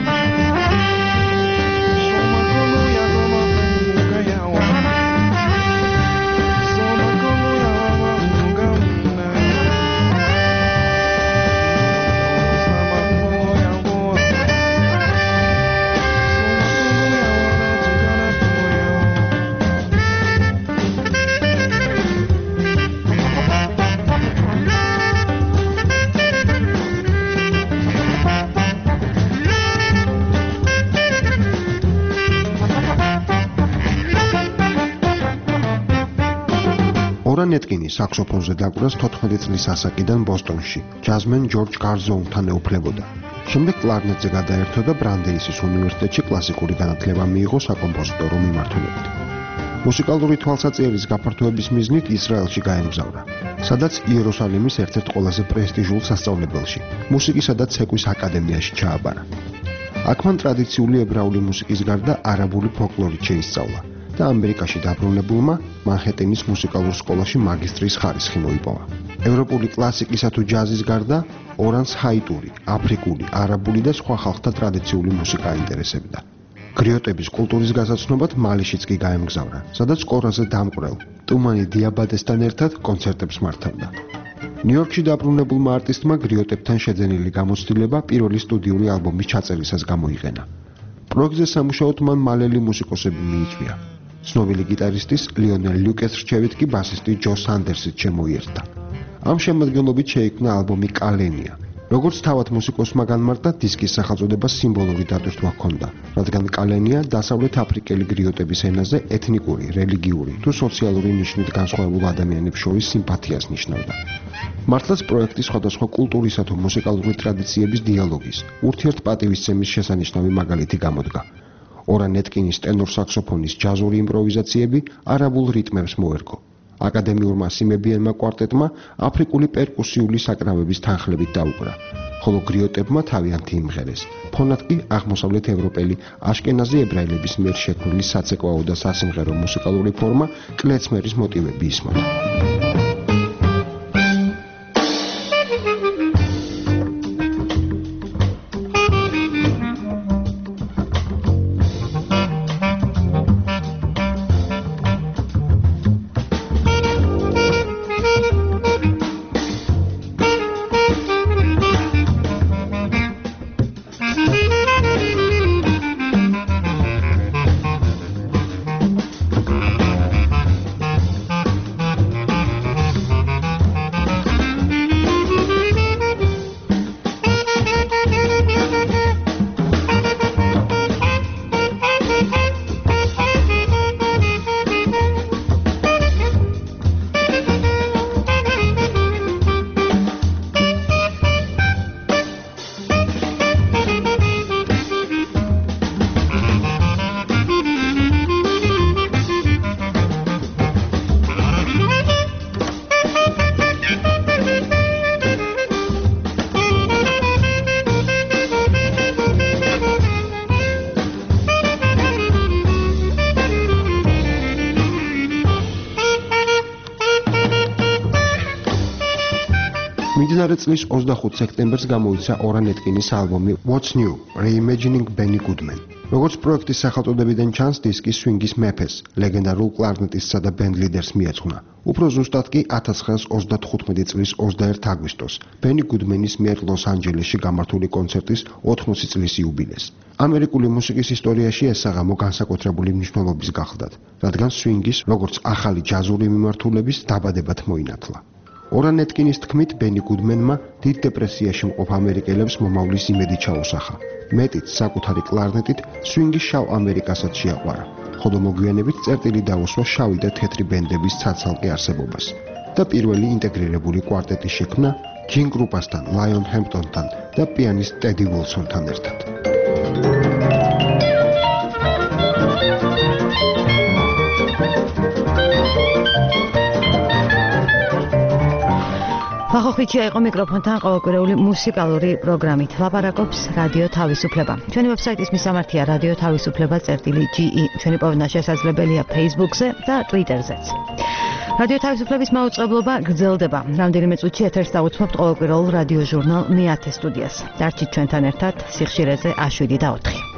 ნეტკინი საქსოფონზე დაკვრას 14 წლის ასაკიდან ბოსტონში, ჯაზმენ ჯორჯ გარზოუნთან ეუფლებოდა. შემდეგ კლარნეტზე გადაერთო და ბრანდეისის უნივერსიტეტში კლასიკური განათლება მიიღო საკომპოზიტორო მიმართულებით. მუსიკალური თვალსაჩინოს გაფართოების მიზნით ისრაელში გაემგზავრა, სადაც იერუსალიმის ერთ-ერთ ყველაზე პრესტიჟულ სასწავლებელში, მუსიკისა და ცეკვის აკადემიაში ჩააბარა. აქ მან ტრადიციული ებრაული მუსიკის გარდა არაბული ფოლკლორით შეისწავლა და ამერიკაში დაბრუნებულმა მანჰეტენის მუსიკალურ სკოლაში მაგისტრის ხარისხი მოიპოვა. ევროპული კლასიკისა თუ ჯაზის გარდა ორანს ჰაიტური, აფრიკული, არაბული და სხვა ხალხთა ტრადიციული მუსიკა აინტერესებდა. გრიოტების კულტურის გასაცნობად მალიშიც კი გაემგზავრა, სადაც კორაზე დამყვრელ ტუმანი დიაბადესთან ერთად კონცერტებს მართავდა. ნიუ-იორკში დაბრუნებულმა არტისტმა გრიოტებთან შეძენილი გამოცდილება პირველი სტუდიური ალბომის ჩაწერისას გამოიყენა. პროექტზე სამუშაოდ მან მალელი მუსიკოსები მიიწვია. ცნობილი გიტარისტის ლიონელ ლიუკეს რჩევით კი ბასისტი ჯო სანდერსიც შემოიერთა. ამ შემადგენლობით შეიქმნა ალბომი კალენია. როგორც თავად მუსიკოსმა განმარტა, დისკის სახელწოდება სიმბოლური დატვირთვა ჰქონდა, რადგან კალენია დასავლეთ აფრიკელი გრიოტების ენაზე ეთნიკური, რელიგიური თუ სოციალური ნიშნით განსხვავებულ ადამიანებს შორის სიმპათიას ნიშნავდა. მართლაც პროექტი სხვადასხვა კულტურისა თუ მუსიკალური ტრადიციების დიალოგის, ურთიერთპატივისცემის შესანიშნავი მაგალითი გამოდგა. ორან ეტკინის ტენორ საქსოფონის ჯაზური იმპროვიზაციები არაბულ რიტმებს მოერგო. აკადემიურმა სიმებიანმა კვარტეტმა აფრიკული პერკუსიული საკრავების თანხლებით დაუკრა, ხოლო გრიოტებმა თავიანთი იმღერეს. ფონად კი აღმოსავლეთ ევროპელი აშკენაზი ებრაელების მიერ შექმნილი საცეკვაო და სასიმღერო მუსიკალური ფორმა კლეცმერის მოტივები ისმოდა. მიმდინარე წლის 25 სექტემბერს გამოიცა ორან ეტკინის ალბომი What's New? Reimagining Benny Goodman. როგორც პროექტის სახელწოდებიდან ჩანს, დისკი სვინგის მეფეს, ლეგენდარულ კლარნეტისტსა და ბენდ ლიდერს მიეძღვნა. უფრო ზუსტად კი 1995 წლის 21 აგვისტოს, ბენი გუდმენის მიერ ლოს-ანჯელესში გამართული კონცერტის 80 წლის იუბილეს. ამერიკული მუსიკის ისტორიაში ეს საღამო განსაკუთრებული მნიშვნელობის გახლდათ, რადგან სვინგის, როგორც ახალი ჯაზური მიმართულების დაბადებად მოინათლა. ორან ეტკინის თქმით, ბენი გუდმენმა დიდ დეპრესიაში მყოფ ამერიკელებს მომავლის იმედი ჩაუსახა. მეტიც საკუთარი კლარნეტით სვინგის შავ ამერიკასაც შეაყვარა, ხოლო მოგვიანებით წერტილი დაუსვა შავი და თეთრი ბენდების ცალკე არსებობას და პირველი ინტეგრირებული კვარტეტი შექმნა ჯინ კრუპასთან, ლაიონ ჰემპტონთან და პიანისტ ტედი უილსონთან ერთად. ხოხიჩია იყო მიკროფონთან ყოველკვირეული მუსიკალური პროგრამით. ლაპარაკობს რადიო თავისუფლება. ჩვენი ვებსაიტის მისამართია რადიო თავისუფლება.ge. ჩვენი პოვნა შესაძლებელია Facebook-ზე და Twitter-ზეც. რადიო თავისუფლების მაუწყებლობა გრძელდება. რამდენიმე წუთში ეთერს დავუთმობთ ყოველკვირეულ რადიო ჟურნალ მეათე სტუდიას. დარჩით ჩვენთან ერთად სიხშირეზე A7 და 4.